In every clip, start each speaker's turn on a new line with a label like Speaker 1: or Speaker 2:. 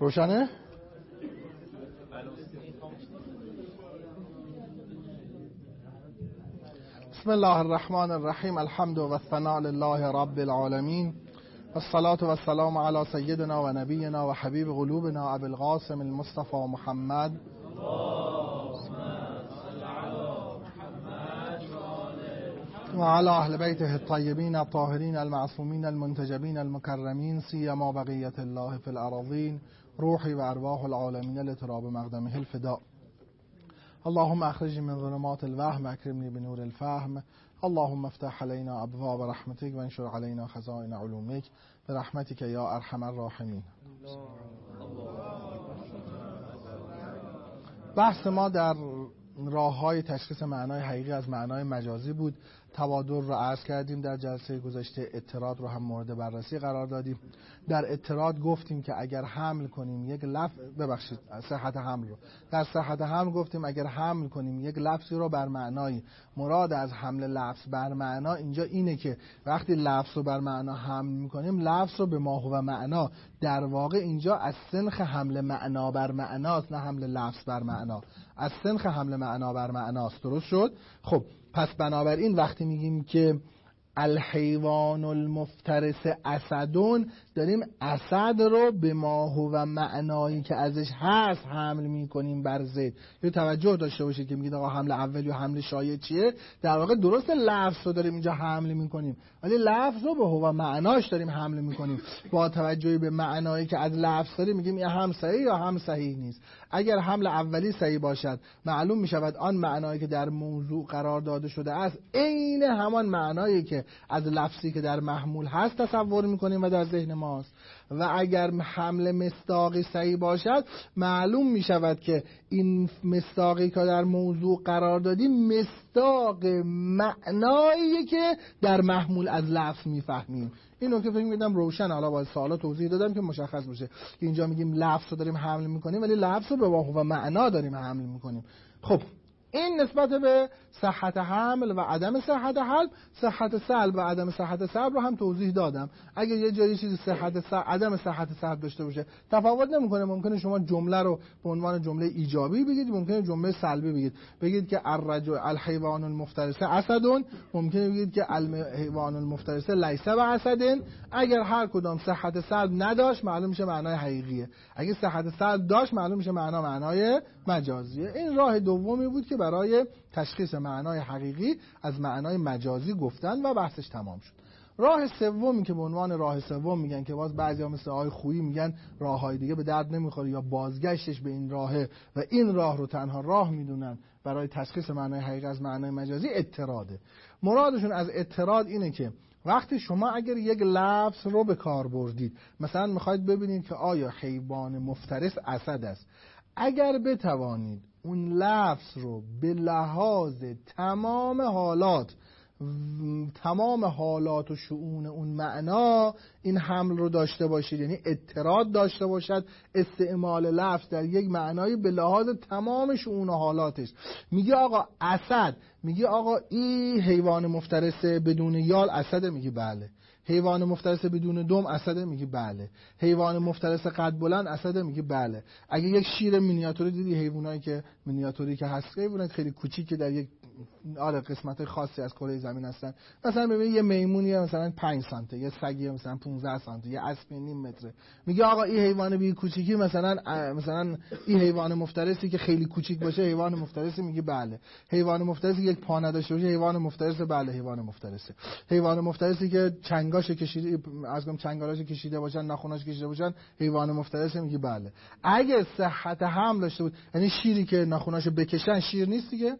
Speaker 1: روشنه؟ بسم الله الرحمن الرحیم. الحمد و الثناء لله رب العالمین والصلاة والسلام علی سیدنا و نبینا و حبیب قلوبنا ابی القاسم المصطفى محمد و علی اهل بیته الطیبین الطاهرین المعصومین المنتجبین المکرمین سیما بقیة الله فی الارضین روحی و ارواح العالمین لتراب مقدمه الفداء. اللهم اخرجني من ظلمات الوهم واكرمني بنور الفهم. اللهم افتح علينا ابواب رحمتك وانشر علينا خزائن علومك برحمتك يا ارحم الراحمين. بحث ما در راه‌های تشخیص معنای حقیقی از معنای مجازی بود. تبادل رو عرض کردیم در جلسه گذشته، اضطراد رو هم مورد بررسی قرار دادیم. در اضطراد گفتیم که اگر حمل کنیم یک صحت حمل رو در صحت حمل گفتیم اگر حمل کنیم یک لفظی رو بر معنای، مراد از حمل لفظ بر معنا اینجا اینه که وقتی لفظ رو بر معنا حمل میکنیم لفظ رو به ما هو معنا، در واقع اینجا از سنخ حمل معنا بر معناست، نه حمل لفظ بر معنا، از سنخ حمل معنا بر معناست. درست شد؟ خب پس بنابراین وقتی میگیم که الحیوان المفترس اسدون، داریم اسد رو به ما هو معنایی که ازش هست حمل میکنیم بر زید. یه توجه داشته باشید که میگید آقا حمل اول یا حمل شایع چیه؟ در واقع درست لفظ رو داریم اینجا حمل میکنیم، ولی لفظ رو به هو معناش داریم حمل میکنیم. با توجه به معنایی که از لفظ داریم میگیم یا هم صحیح یا هم صحیح نیست. اگر حمل اولی صحیح باشد معلوم میشود آن معنایی که در موضوع قرار داده شده است عین همان معنایی که از لفظی که در محمول هست تصور میکنیم و در ذهن ماست. و اگر حمل مصداقی صحیح باشد معلوم میشود که این مصداقی که در موضوع قرار دادیم مصداق معنایی که در محمول از لفظ میفهمیم. اینو که فکر می‌کردم روشن، حالا با سوالا توضیح دادم که مشخص بشه که اینجا میگیم لفظ رو داریم حمل میکنیم ولی لفظ رو به واقع و معنا داریم حمل میکنیم. خب این نسبت به صحت حمل و عدم صحت حمل. صحت سلب و عدم صحت سلب رو هم توضیح دادم. اگه یه جایی چیزی عدم صحت سلب داشته باشه تفاوت نمیکنه، ممکنه شما جمله رو به عنوان جمله ایجابی بگید، ممکنه جمله سلبی بگید که الحیوان المفترس اسدون، ممکنه بگید که الحیوان المفترس لیس باسد. اگر هر کدام صحت سلب نداشت معلوم میشه معنای حقیقیه، اگه صحت سلب داشت معلوم میشه معنای مجازیه. این راه دومی بود که برای تشخیص معنای حقیقی از معنای مجازی گفتن و بحثش تمام شد. راه سومی که به عنوان راه سوم میگن که باز بعضیا مثل آقای خویی میگن راههای دیگه به درد نمیخوره یا بازگشتش به این راهه و این راه رو تنها راه میدونن برای تشخیص معنای حقیقی از معنای مجازی، اضطراده. مرادشون از اضطراد اینه که وقتی شما اگر یک لفظ رو به کار بردید، مثلا میخواید ببینید که آیا حیوان مفترس اسد است، اگر بتوانید اون لفظ رو به لحاظ تمام حالات و شؤون اون معنا این حمل رو داشته باشید، یعنی اضطراد داشته باشد استعمال لفظ در یک معنایی به لحاظ تمام شؤون و حالاتش. میگه آقا اسد، میگه آقا این حیوان مفترس بدون یال اسد، میگه بله. حیوان مفترس بدون دم اسده، میگه بله. حیوان مفترس قد بلند اسده، میگه بله. اگه یک شیر مینیاتوری دیدی، حیوانایی که مینیاتوری که هست حیوانات خیلی کوچیکی در یک قسمت خاصی از کره زمین هستن، مثلا ببین یه میمونی مثلا 5 سانته، یه سگی مثلا 15 سانته، یه اسبی نیم متره، میگه آقا این حیوان بی کوچیکی مثلا این حیوان مفترسی که خیلی کوچیک باشه حیوان مفترسی، میگه بله. حیوان مفترسی یک پا نداشته باشه حیوان مفترس، بله حیوان مفترسه. حیوان مفترسی که چنگاش کشیده، از گم چنگالاش کشیده باشن، ناخوناش کشیده باشن، حیوان مفترسه، میگه بله. اگه صحت حمل داشته بود، یعنی شیری که ناخوناشو بکشن شیر نیست دیگه.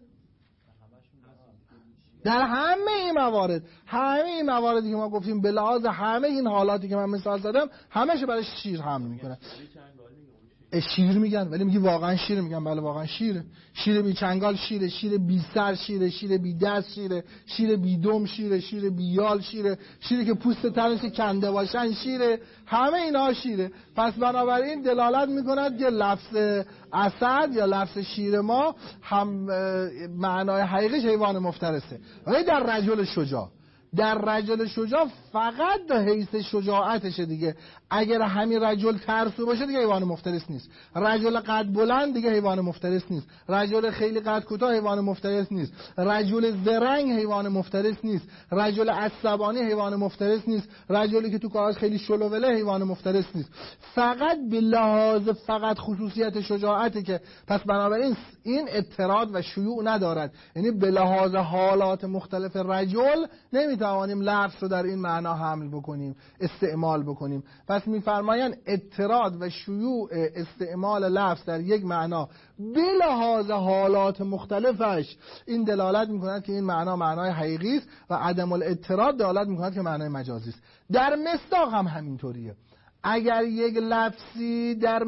Speaker 1: در همه این مواردی که ما گفتیم به لحاظ همه این حالاتی که من مثال زدم همه‌شو برای شیر حمل میکنه. شیر میگن ولی میگی واقعا شیر؟ میگن بله واقعا شیره. شیر بی چنگال شیره، شیر بی سر شیره، شیر بی دست شیره، شیر بی دم شیره، شیر بی یال شیره، شیری که پوست تنش کنده باشن شیره، همه اینا شیره. پس بنابراین دلالت میکند که لفظ اسد یا لفظ شیر ما هم معنای حقیقیش حیوان مفترسه. ولی در رجل شجاع در رجل شجاع فقط به حیث شجاعتشه دیگه. اگر همین رجل ترسو باشه دیگه حیوان مفترس نیست. رجل قد بلند دیگه حیوان مفترس نیست. رجل خیلی قد کوتاه حیوان مفترس نیست. رجل زرنگ حیوان مفترس نیست. رجل عصبانی حیوان مفترس نیست. رجلی که تو کارش خیلی شلوله حیوان مفترس نیست. فقط به لحاظ فقط خصوصیت شجاعته که پس بنابراین این اضطراد و شیوع ندارد. یعنی به لحاظ حالات مختلف رجل نمیتوانیم لفظ رو در این معنا حمل بکنیم، استعمال بکنیم. پس میفرمایند اضطراد و شیوع استعمال لفظ در یک معنا به لحاظ حالات مختلفش این دلالت میکند که این معنا معنای حقیقی است و عدم الاضطراد دلالت میکند که معنای مجازی است. در مصداق هم همینطوریه. اگر یک لفظی در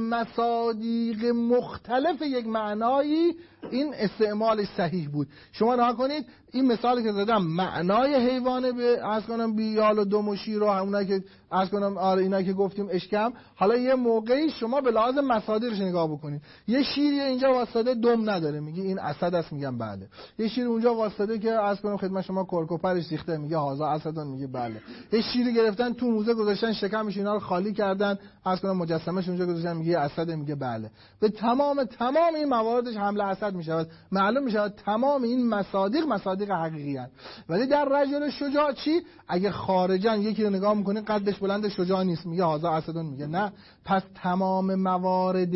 Speaker 1: مصادیق مختلف یک معنایی این استعمالش صحیح بود. شما نها کنید این مثالی که زدم معنای حیوان به عرض کنم بیال و دم و شیر و همونایی که عرض کنم اینا که گفتیم اشکم، حالا یه موقعی شما به لحاظ مصادیقش نگاه بکنید. یه شیری اینجا واسطه دم نداره میگه این اسد است، میگم بله. یه شیر اونجا واسطه که عرض کنم خدمت شما کرکوپرش ریخته میگه هازا اسدان، میگه بله. یه شیری گرفتن تو موزه گذاشتن شکمش اینا رو خالی کردن عرض کنم مجسمه‌اش اونجا گذاشتن میگه اسد، میگه بله. به تمام این مواردش حمل اسد میشود. معلوم میشود تمام این مصادیق حقیقی هستند. ولی در رجل شجاع چی؟ اگه خارجن یکی رو نگاه میکنین قدش بلند شجاع نیست میگه هازا اسدون، میگه نه. پس تمام موارد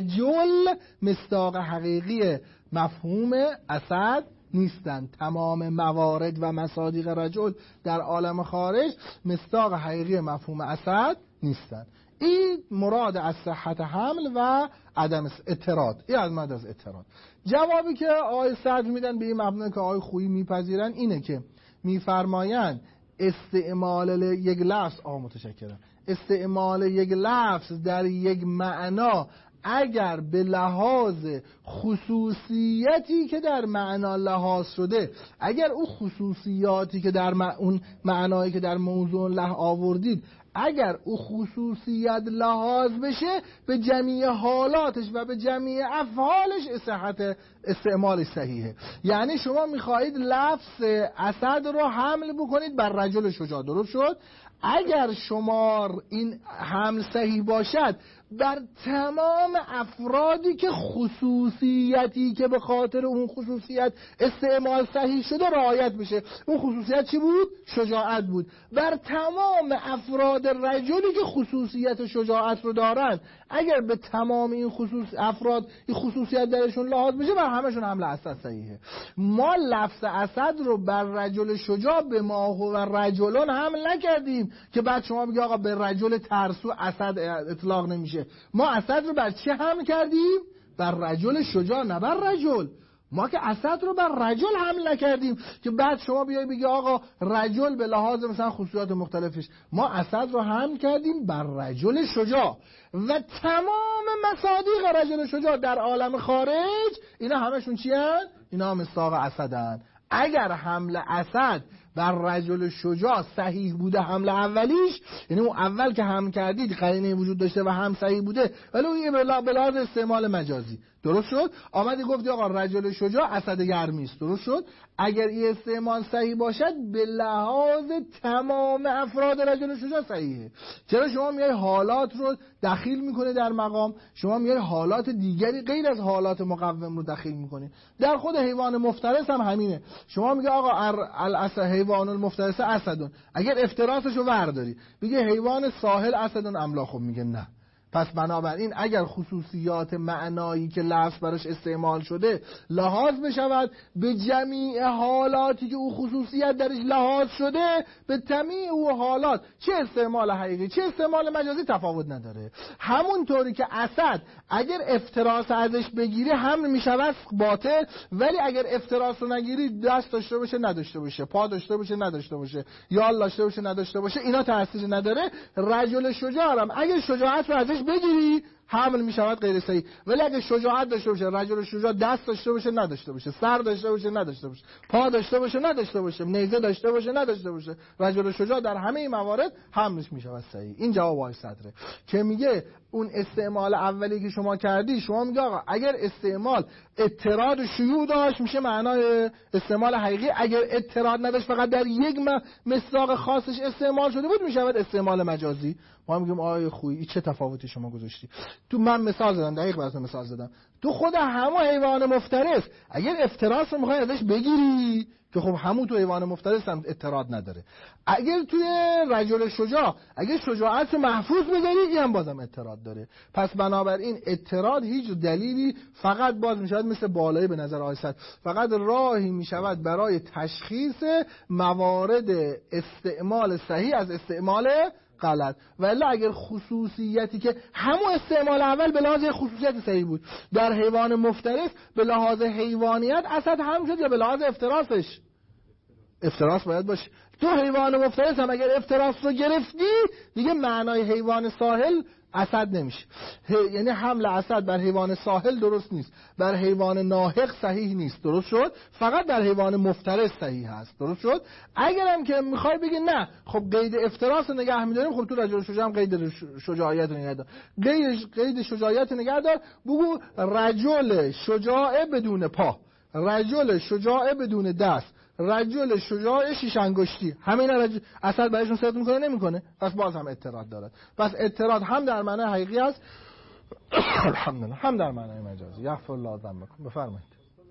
Speaker 1: رجل مصداق حقیقی مفهوم اسد نیستند. تمام موارد و مصادیق رجل در عالم خارج مصداق حقیقی مفهوم اسد نیستند. این مراد از صحت حمل و عدم اضطراد. این از مراد از اضطراد. جوابی که آقای صدر میدن به این مبنا که آقای خویی میپذیرن اینه که میفرمایند استعمال یک لفظ متشکرم. استعمال یک لفظ در یک معنا اگر به لحاظ خصوصیتی که در معنا لحاظ شده، اگر اون خصوصیاتی که در اون معنایی که در موضوع له آوردید اگر او خصوصیت لحاظ بشه به جمیع حالاتش و به جمیع افعالش صحت استعمالش صحیحه. یعنی شما میخواهید لفظ اسد رو حمل بکنید بر رجل شجاع، درست شد؟ اگر شما این حمل صحیح باشد بر تمام افرادی که خصوصیتی که به خاطر اون خصوصیت استعمال صحیح شده رعایت بشه. اون خصوصیت چی بود؟ شجاعت بود. بر تمام افراد رجلی که خصوصیت شجاعت رو دارن اگر به تمام این افراد این خصوصیت درشون لحاظ بشه بر همشون حمل اسد صحیحه. ما لفظ اسد رو بر رجل شجاع به ما هو رجلون حمل نکردیم که بعد شما بگی آقا به رجل ترسو اسد اطلاق نمیشه. ما اسد رو بر چه حمل کردیم؟ بر رجل شجاع، نه بر رجل. ما که اسد رو بر رجل حمل نکردیم که بعد شما بیای بگی آقا رجل به لحاظ مثلا خصوصیات مختلفش. ما اسد رو حمل کردیم بر رجل شجاع و تمام مصادیق رجل شجاع در عالم خارج اینا همشون چی هن؟ اینا مصداق اسدن. اگر حمل اسد بر رجل شجاع صحیح بوده حمل اولیش، یعنی اون اول که حمل کردید قرینه وجود داشته و هم صحیح بوده، ولی اون به لحاظ استعمال مجازی، درست شد؟ آمدی گفتی آقا رجل شجاع اسد گرمی است، درست شد؟ اگر این استعمال صحیح باشد به لحاظ تمام افراد رجل شجاع صحیحه. چرا شما میای حالات رو دخیل میکنه در مقام، شما میای حالات دیگری غیر از حالات مقوم رو دخیل میکنه. در خود حیوان مفترس هم همینه. شما میگه آقا حیوان المفترس اسدون، اگر افتراسش رو ورداری بگه حیوان ساحل اسدون املاک، خب میگه نه. پس بنابراین اگر خصوصیات معنایی که لفظ براش استعمال شده لحاظ بشود به جمیع حالاتی که او خصوصیت درش لحاظ شده، به جمیع او حالات چه استعمال حقیقی چه استعمال مجازی تفاوت نداره. همونطوری که اسد اگر افتراس ازش بگیری هم میشود باطل، ولی اگر افتراس رو نگیری دست داشته باشه نداشته باشه، پا داشته باشه نداشته باشه، یال داشته باشه نداشته باشه، اینا تأثیر نداره. رجل شجاع هم اگر شجاعت رو ازش بگیری حمل میشود غیر صحیح. ولی اگه شجاعت داشته باشه، رجل شجاع دست داشته باشه نداشته باشه، سر داشته باشه نداشته باشه، پا داشته باشه نداشته باشه، نیزه داشته باشه نداشته باشه، رجل شجاع در همه این موارد حملش میشود صحیح. این جواب آقای صدره که میگه اون استعمال اولی که شما کردی، شما میگه آقا اگر استعمال اضطراد و شیوع داشت میشه معنای استعمال حقیقی، اگر اضطراد نداشت فقط در یک مصداق خاصش استعمال شده بود میشود استعمال مجازی. ما میگیم آقای خویی چه تفاوتی شما گذاشتی؟ تو من مثال زدم، دقیق براتون مثال زدم. تو خود همون حیوان مفترس اگر افتراس رو میخوای ازش بگیری که خب همون تو حیوان مفترس هم اضطراد نداره، اگر توی رجل شجاع اگر شجاعت رو محفوظ بذاری این هم بازم اضطراد داره. پس بنابراین اضطراد هیچ دلیلی، فقط باز میشود مثل بالایی به نظر آیست، فقط راهی میشود برای تشخیص موارد استعمال صحیح از استعمال غلط. ولی اگر خصوصیتی که همون استعمال اول به لحاظ خصوصیت صحیح بود در حیوان مفترس به لحاظ حیوانیت اسد هم شد، یا به لحاظ افتراسش افتراس باید باشه. تو حیوان مفترس هم اگر افتراس رو گرفتی دیگه معنای حیوان ساحل اسد نمیشه. یعنی حمل اسد بر حیوان ساحل درست نیست، بر حیوان ناحق صحیح نیست، درست شد؟ فقط در حیوان مفترس صحیح هست، درست شد؟ اگرم که میخوای بگی نه خب قید افتراس رو نگه می‌داریم، خب تو رجل شجاع هم قید شجاعیت رو نگه دار، قید شجاعیت نگه دار، بگو رجل شجاع بدون پا، رجل شجاع بدون دست، رجل شجاع شیش انگشتی، همین اثر برایشون صدق میکنه نمیکنه؟ پس باز هم اضطراد دارد. پس اضطراد هم در معنای حقیقی است الحمدلله، هم در معنای مجازی. یغفر الله ذنبکم. بفرمایید.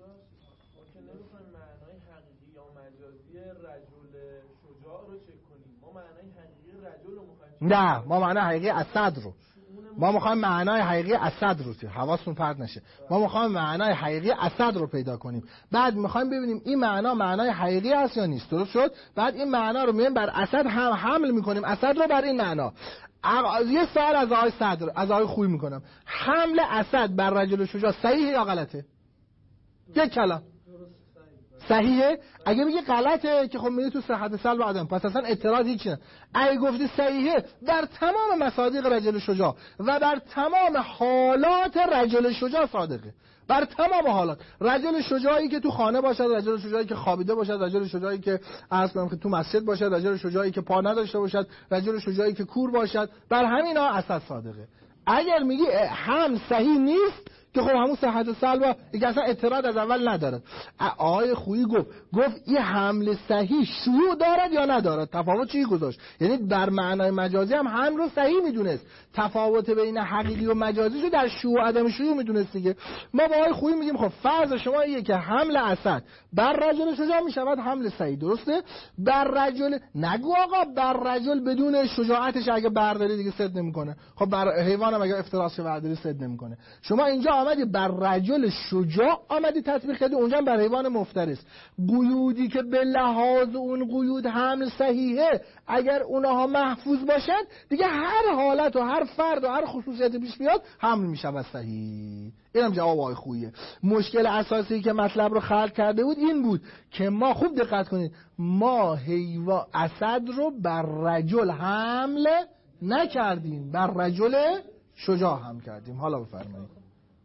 Speaker 2: ممکن نمیخوایم معنای حقیقی یا مجازی رجل شجاع رو چک کنیم، ما معنای حقیقی رجل رو میخوایم.
Speaker 1: نه، ما معنای حقیقی اسد رو، ما میخوایم معنای حقیقی اسد رو، حواستون پرت نشه، ما میخوایم معنای حقیقی اسد رو پیدا کنیم، بعد میخوایم ببینیم این معنای حقیقی است یا نیست، درست شد؟ بعد این معنا رو میایم بر اسد هم حمل میکنیم، اسد رو بر این معنا. یه سوال از آقای صدر، از آقای خویی میکنم، حمل اسد بر رجل شجاع صحیحه یا غلطه؟ یک کلام صحیحه. اگه بگی غلطه که خب میری تو صحت سلب آدم، پس اصلا اعتراض هیچ نه. اگه گفتی صحیحه در تمام مصادیق رجل شجاع و بر تمام حالات رجل شجاع صادقه، بر تمام حالات. رجل شجاعی که تو خانه باشد، رجل شجاعی که خوابیده باشد، رجل شجاعی که اصلا تو مسجد باشد، رجل شجاعی که پا نداشته باشد، رجل شجاعی که کور باشد، بر همینا اساس صادقه. اگر میگی هم صحیح نیست که خب همون صحت سلب دیگه اصلا اعتراض از اول ندارد. آقای خویی گفت این حمل صحیح شیوع دارد یا ندارد، تفاوت چی گذاشت؟ یعنی بر معنای مجازی هم حمل رو صحیح میدونست، تفاوت بین حقیقی و مجازی رو در شیوع عدم شیوع میدونست دیگه. ما با آقای خویی میگیم خب فرض شما اینه که حمل اسد بر رجل شجاع میشود حمل صحیح، درسته؟ بر رجل نگو آقا بر رجل بدون شجاعتش اگه برداری دیگه صد نمیکنه، خب بر حیوان هم اگه افتراس برداری صد نمیکنه. شما اینجا آمدی بر رجل شجاع آمدی تطبیق کردی، اونجا بر حیوان مفترس. قیودی که به لحاظ اون قیود حمل صحیحه اگر اونها محفوظ باشد دیگه هر حالت و هر فرد و هر خصوصیت پیش بیاد حمل میشه صحیح. اینم جواب آقای خوییه. مشکل اساسی که مطلب رو خلق کرده بود این بود که ما خوب دقت کنید، ما حیوان اسد رو بر رجل حمل نکردیم، بر رجل شجاع هم کردیم. حالا بفرمایید.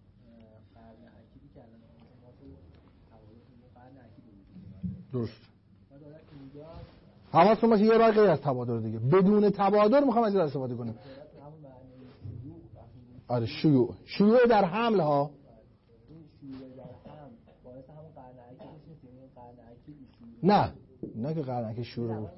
Speaker 1: درست. حواستون باشه یه راه غیر از تبادر دیگه، بدون تبادر میخوام از این استفاده کنیم. آره شیوع در حمل ها. نه که قرنکی شیوع رو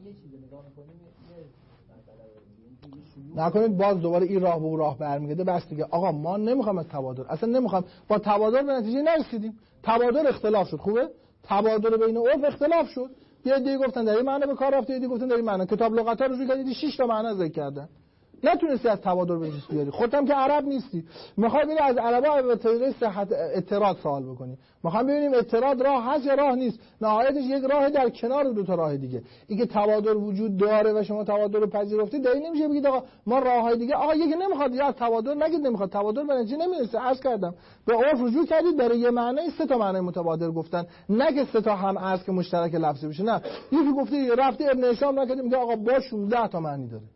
Speaker 1: نکنید باز دوباره این راه به اون راه برمیگرده. بس دیگه آقا ما نمیخوام از تبادر، اصلا نمیخوام، با تبادر به نتیجه نرسیدیم. تبادر اختلاف شد، خوبه؟ تبادر بین عرف اختلاف شد. یه عده گفتن در این معنی به کار رفته، یه عده گفتن در این معنی. کتاب لغت ها رجوع کردید 6 تا معنی ذکر کردن، نتونستی از تبادر به دست بیاری. خودت هم که عرب نیستی، میخوای بری از عربا به طریق صحت اعتراض سوال بکنی. میخوام ببینیم اعتراض راه هست یا راه نیست. نهایتش یک راه در کنار دو تا راه دیگه. اینکه تبادر وجود داره و شما تبادر رو پذیرفتید دلیل نمیشه بگید آقا ما راههای دیگه. آقا یکی نمیخواد یا از تبادر نگید نمیخواد، تبادر به نتیجه نمیرسه. عرض کردم به عرف رجوع کردید، برای یه معنی 3 تا معنی متبادر گفتن، نه که 3 تا هم عرض که مشترک لفظی بشه. نه یکی گفته رفته ابن هشام نکردیم میگه آقا با 16 تا معنی داره.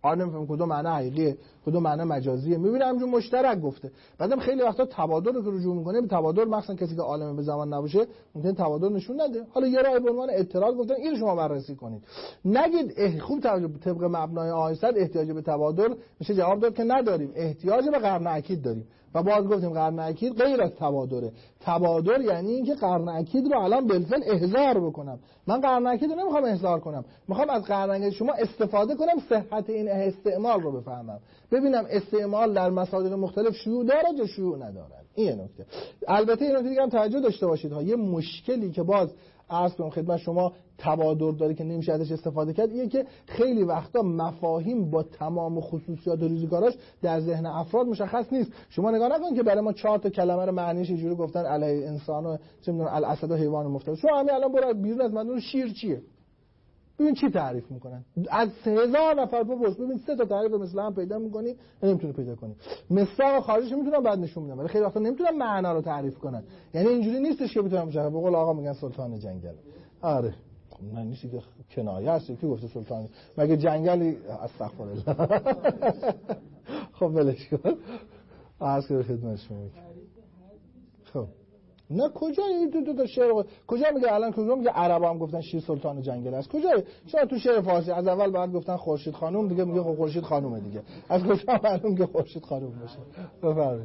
Speaker 1: نمی‌فهمیم کدوم معنی حقیقیه کدوم معنی مجازیه، می‌بینیم همون مشترک گفته. بعدم خیلی وقتا تبادل رو که رجوع می‌کنه، تبادل مثلا کسی که عالم به زبان نباشه ممکن تبادل نشون نده. حالا یه راه به عنوان اعتراض گفتن اینو شما بررسی کنید. نگید خوب طبق مبنای آیسد احتیاج به تبادل، میشه جواب داد که نداریم، احتیاج به قرن اکید داریم. و باز گفتیم قرن اکید غیر از تبادله. تبادل یعنی اینکه قرن اکید رو الان بالفعل احضار بکنم. من قرن اکید رو نمیخوام احضار کنم، میخوام از قرن اکید شما استفاده کنم، صحت این استعمال رو بفهمم، ببینم استعمال در مصادیق مختلف شیوع داره یا شیوع نداره. این نکته. البته این نکته دیگه هم توجه داشته باشید ها، یه مشکلی که باز عرض کنم خدمت شما تبادر داره که نمیشه ازش استفاده کرد، اینه که خیلی وقتا مفاهیم با تمام خصوصیات و ریزگاراش در ذهن افراد مشخص نیست. شما نگاه نکن که برای ما 4 تا کلمه رو معنیش اینجوری گفتن علیه انسان و چه میدونم الاسد و حیوان مفترس. شما همین الان برو بیرون از مدون شیر چیه؟ ببین چی تعریف میکنن. از 3000 نفر بپرس ببین 3 تا تعریف مثل هم پیدا میکنی، نمیتونی پیدا کنی. مثلا خارجش میتونن بعد نشون میدن، ولی خیلی وقتا نمیتونن معنا رو تعریف کنن. یعنی اینجوری نیستش که بتونن مشخص. به قول آقا میگن سلطان جنگل. آره من نیستی که کنایه است که گفته سلطان، مگه جنگلی استغفر الله. خب ولش کن. عرض کنم خدمت شما. خب نه کجا این دو تا شعر کجا میگه الان کجا میگه عربا هم گفتن شیر سلطان جنگل است؟ کجا شما تو شعر فارسی از اول بعد گفتن خورشید خانم، دیگه میگه خورشید خانومه دیگه، از کجا معلوم که خورشید خانوم باشه؟ بفرمایید.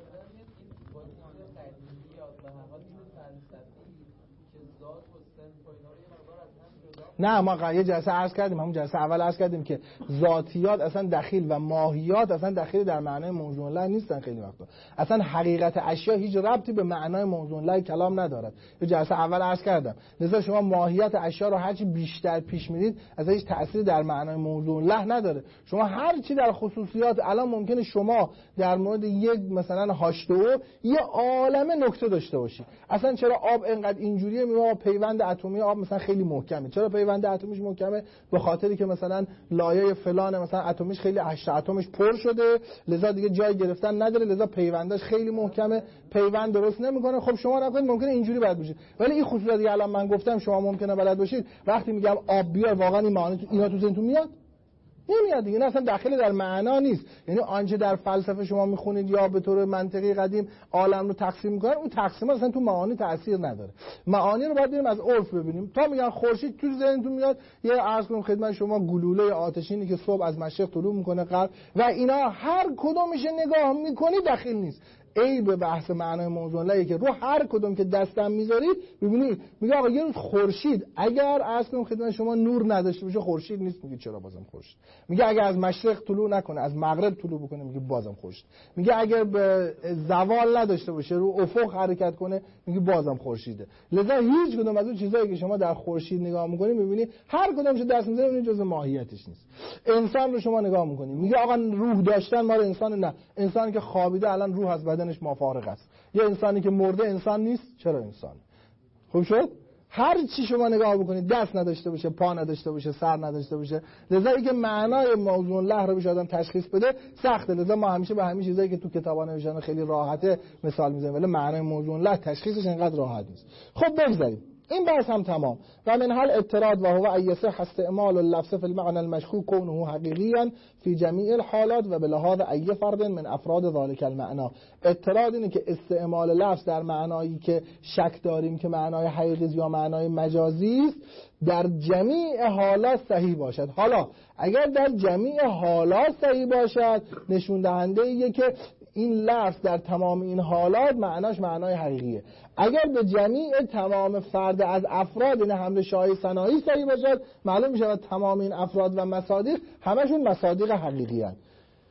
Speaker 1: نه ما یه جلسه عرض کردیم، همون جلسه اول عرض کردیم که ذاتیات اصلا دخیل و ماهیات اصلا دخیل در معنای موضوع له نیستن. خیلی وقتا اصلا حقیقت اشیا هیچ ربطی به معنای موضوع له کلام ندارد. یه جلسه اول عرض کردم. لذا شما ماهیت اشیا رو هرچی بیشتر پیش میرید اصلا هیچ تأثیری در معنای موضوع له نداره. شما هر چی در خصوصیات الان ممکنه شما در مورد یک مثلا H2O یه عالمه نکته داشته باشی. اصلا چرا آب اینقدر اینجوریه؟ میگه پیوند اتمی آب مثلا خیلی محکمه. چرا پیوند اتمیش محکمه؟ به خاطری که مثلا لایه فلان مثلا اتمیش خیلی 8 اتمش پر شده، لذا دیگه جای گرفتن نداره، لذا پیوندش خیلی محکمه، پیوند درست نمیکنه. خب شما نکنید ممکنه اینجوری بد بشه، ولی این خصوصیاتی که الان من گفتم شما ممکنه بلد باشید. وقتی میگم آب بیار واقعا این معانی اینا تو ذهنتون میاد؟ نمیاد دیگه. اصلا داخل در معنا نیست. یعنی آنچه در فلسفه شما میخونید یا به طور منطقی قدیم عالم رو تقسیم میکنن، اون تقسیم اصلا تو معانی تاثیر نداره. معانی رو باید بریم از عرف ببینیم. تا میگن خورشید تو ذهنتون میاد، یه عرض کنم خدمت شما گلوله آتشینی که صبح از مشرق طلوع میکنه غرب و اینا هر کدومش نگاه میکنی داخل نیست. ای به بحث معنای موضوع له که رو هر کدوم که دستم میذارید ببینید. میگه آقا یه روز خورشید اگر اصلا خدمت شما نور نداشته باشه خورشید نیست. میگه چرا بازم خورشید؟ میگه اگر از مشرق طلوع نکنه از مغرب طلوع بکنه میگه بازم خورشید. میگه اگر به زوال نداشته باشه رو افق حرکت کنه میگه بازم خورشیده. لذا هیچ کدوم از اون چیزایی که شما در خورشید نگاه میکنید میبینید هر کدومش دست میذارید این جزء ماهیتش نیست. انسان رو شما نگاه میکنید میگه آقا روح داشتن ما رو انسان نه. انسانی که خوابیده الان روح از بدنش مافارق است. یه انسانی که مرده انسان نیست. چرا انسان؟ خوب شد؟ هر چی شما نگاه بکنید دست نداشته باشه، پا نداشته باشه، سر نداشته باشه، لذا اینکه معنای موضوع له رو بشه آدم تشخیص بده سخته. لذا ما همیشه به همین چیزایی که تو کتابا نوشتن خیلی راحته مثال میزنیم، ولی معنای موضوع له تشخیصش انقدر راحت نیست. خب بگذاریم این بحث هم تمام. و من حال اعتراض و هو ایصح استعمال اللفظ في المعنى المشكوك كونه حقيقيا في جميع الحالات و بلحاظ ای فرد من افراد ذلك المعنى. اعتراض اینه که استعمال لفظ در معنایی که شک داریم که معنای حقیقی یا معنای مجازی است در جمیع حالات صحیح باشد. حالا اگر در جمیع حالات صحیح باشد نشون دهنده ایه که این لفظ در تمام این حالات معناش معنای حقیقیه. اگر به جمیع تمام فرد از افراد این حمله شایع ثنایی صحیح باشد معلوم میشه تمام این افراد و مصادیق همشون مصادیق حقیقی هستند.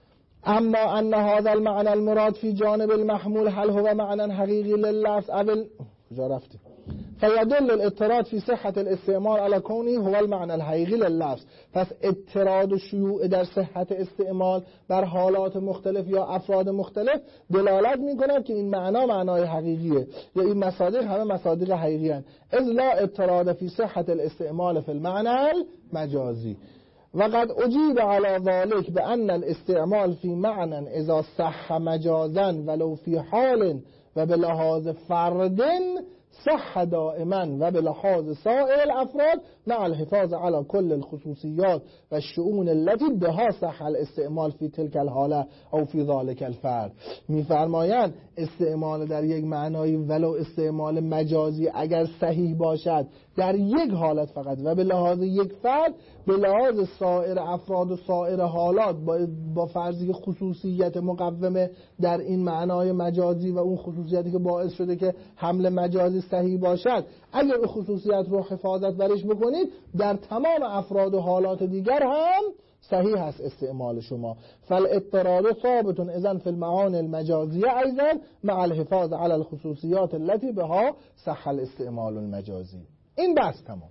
Speaker 1: اما ان هذا المعنى المراد في جانب المحمول هل هو معنى حقيقي لللفظ او کجا رفتیم؟ فيدل الاضطراد في صحة الاستعمال على كونه هو المعنى الحقيقي لللفظ. پس اضطراد و شیوع در صحت استعمال بر حالات مختلف یا افراد مختلف دلالت می‌کند که این معنا معنای حقیقیه یا این مصادیق همه مصادیق حقیقی هستند. اذ لا اضطراد في صحة الاستعمال في المعنى المجازي. وقد اجیب على ذلك بأن الاستعمال في معنى اذا صح مجازا ولو في حال و به لحاظ فرد صح دائما و به لحاظ سائر الافراد مع الحفاظ على كل الخصوصیات و الشؤون التي بها صح الاستعمال في تلك الحاله او في ذلك الفرد. میفرمایند استعمال در یک معنای ولو استعمال مجازی اگر صحیح باشد در یک حالت فقط و به لحاظ یک فرد، به لحاظ سایر افراد و سایر حالات با فرضی خصوصیت مقومه در این معنای مجازی و اون خصوصیتی که باعث شده که حمل مجازی صحیح باشد، اگر اون خصوصیت رو حفاظت برش بکنید در تمام افراد و حالات دیگر هم صحیح هست استعمال شما. فالاضطرار ثابت اذن فی المعانی المجازیه ایضا مع الحفاظ على الخصوصیات التي بها صح الاستعمال المجازی. این بحث تمام.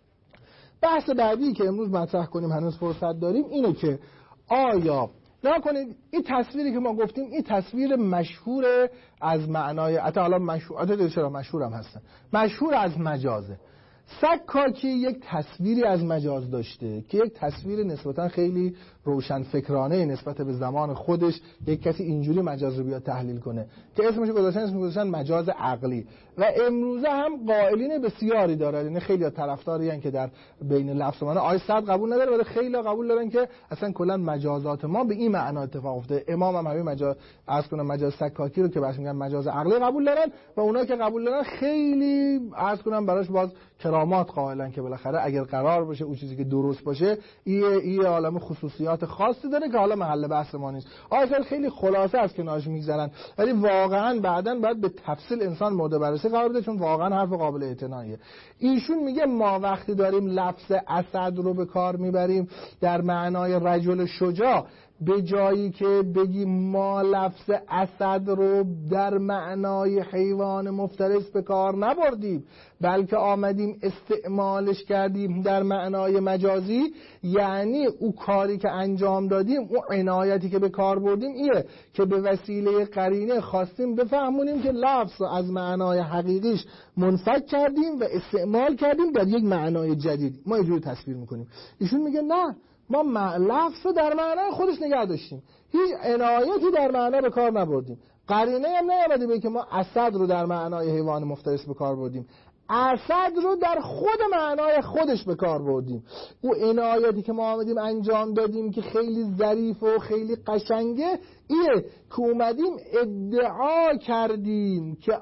Speaker 1: بحث بعدی که امروز مطرح کنیم، هنوز فرصت داریم، اینه که آیا نکنید این تصویری که ما گفتیم این تصویر مشهور از معنای حالا مشهور هم هستن، مشهور از مجازه. سکاکی یک تصویری از مجاز داشته که یک تصویر نسبتا خیلی روشن فکرانه نسبت به زمان خودش، یک کسی اینجوری مجاز رو بیاد تحلیل کنه که اسمش گذاشتن مجاز عقلی و امروزه هم قائلین بسیاری داره، یعنی خیلی طرفداری ان که در بین لفظ و معنی آیه صد قبول نداره ولی خیلی قبول دارن که اصلا کلا مجازات ما به این معنا اتفاق افتاده. امام هم همین مجاز سکاکی رو که بهش میگن مجاز عقلی قبول دارن و اونایی که قبول دارن خیلی براش باز کرامات قائلن که بالاخره اگر قرار باشه اون چیزی که درست باشه این عالم خصوصیات خاصی داره که حالا محل بحث ما نیست. اصلا خیلی خلاصه از کنارش میگذرن ولی واقعا بعداً باید به تفصیل انسان مورد بررسی قرار بده چون واقعا حرف قابل اعتناییه. ایشون میگه ما وقتی داریم لفظ اسد رو به کار میبریم در معنای رجل شجاع، به جایی که بگیم ما لفظ اسد رو در معنای حیوان مفترس به کار نبردیم بلکه آمدیم استعمالش کردیم در معنای مجازی، یعنی او کاری که انجام دادیم، او عنایتی که به کار بردیم ایه که به وسیله قرینه خواستیم بفهمونیم که لفظ رو از معنای حقیقیش منفک کردیم و استعمال کردیم در یک معنای جدید. ما اینجوری تصویر میکنیم. ایشون میگه نه، ما لفظ رو در معنای خودش نگه داشتیم، هیچ عنایتی در معنا به کار نبردیم. قرینه هم نیامده به که ما اسد رو در معنای حیوان مفترس به کار بردیم، اسد رو در خود معنای خودش به کار بردیم. او عنایتی که ما آمدیم انجام دادیم که خیلی ظریف و خیلی قشنگه ایه که اومدیم ادعا کردیم که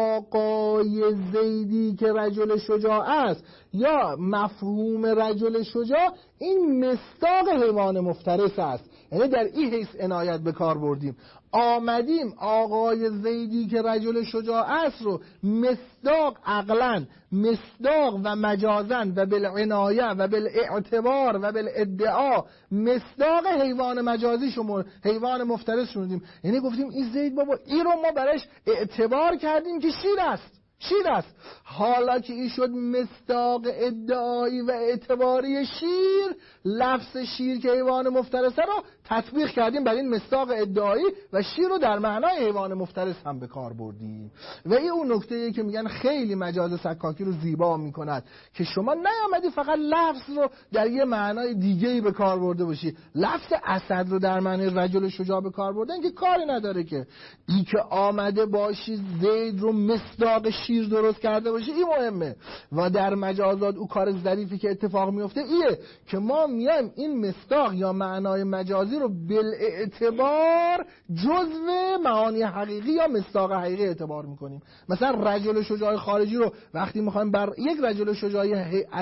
Speaker 1: آقای زیدی که رجل شجاع است یا مفهوم رجل شجاع این مصداق حیوان مفترس است، یعنی در این حیث عنایت به کار بردیم. آمدیم آقای زیدی که رجل شجاع است رو مصداق عقلا، مصداق و مجازن و بالعنایه و بالاعتبار و بالادعا مصداق حیوان مجازی حیوان مفترس شدیم. یعنی گفتیم این زید بابا این رو ما برش اعتبار کردیم که شیر است. حالا که این شد مصداق ادعایی و اعتباری شیر، لفظ شیر که حیوان مفترسه رو تطبیق کردیم بر این مصداق ادعایی و شیر رو در معنای حیوان مفترس هم به کار بردیم. و این اون نکته‌ای که میگن خیلی مجاز سکاکی رو زیبا میکند که شما نیامدی فقط لفظ رو در یه معنای دیگه‌ای به کار برده باشی. لفظ اسد رو در معنای رجل شجاع به کار بردن که کاری نداره، که این که آمده باشی زید رو مصداق شیر درست کرده باشی این مهمه. و در مجازات او کار ظریفی که اتفاق میفته ایه که ما میایم این مصداق یا معنای مجازی رو بالاعتبار جزو معانی حقیقی یا مصداق حقیقی اعتبار میکنیم. مثلا رجل شجاع خارجی رو وقتی میخوایم بر یک رجل شجاعی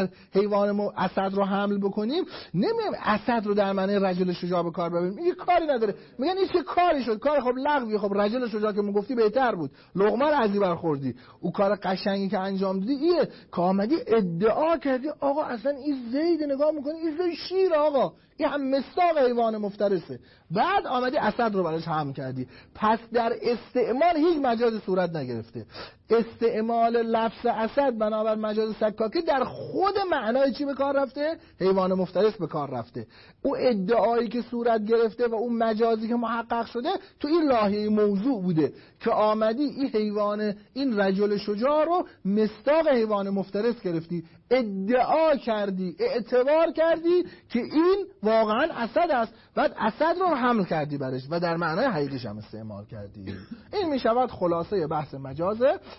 Speaker 1: حیوان اسد رو حمل بکنیم، نمیایم اسد رو در معنی رجل شجاع به کار ببریم، میگه کاری نداره، میگن این چه کاری شد، کار خب لغوی، خب رجل شجاع که میگفتی بهتر بود، لقمه رو ازی برخوردی. او کار قشنگی که انجام دادی ایه که آمدی ادعا کردی آقا اصلا این زید نگاه میکنی این زید شیر، آقا این هم مصداق حیوان مفترسه. بعد آمدی اسد رو براش حمل کردی. پس در استعمال هیچ مجاز صورت نگرفته. استعمال لفظ اسد بنابر مجاز سکاکی در خود معنای چی به کار رفته؟ حیوان مفترس به کار رفته. او ادعایی که صورت گرفته و اون مجازی که محقق شده تو این لاهه موضوع بوده که آمدی این حیوان، این رجل شجاع رو مصداق حیوان مفترس گرفتی، ادعا کردی، اعتبار کردی که این واقعا اسد است، بعد اسد رو حمل کردی برش و در معنای حقیقیش هم استعمال کردی. این می شود خلاصه بحث مجازه.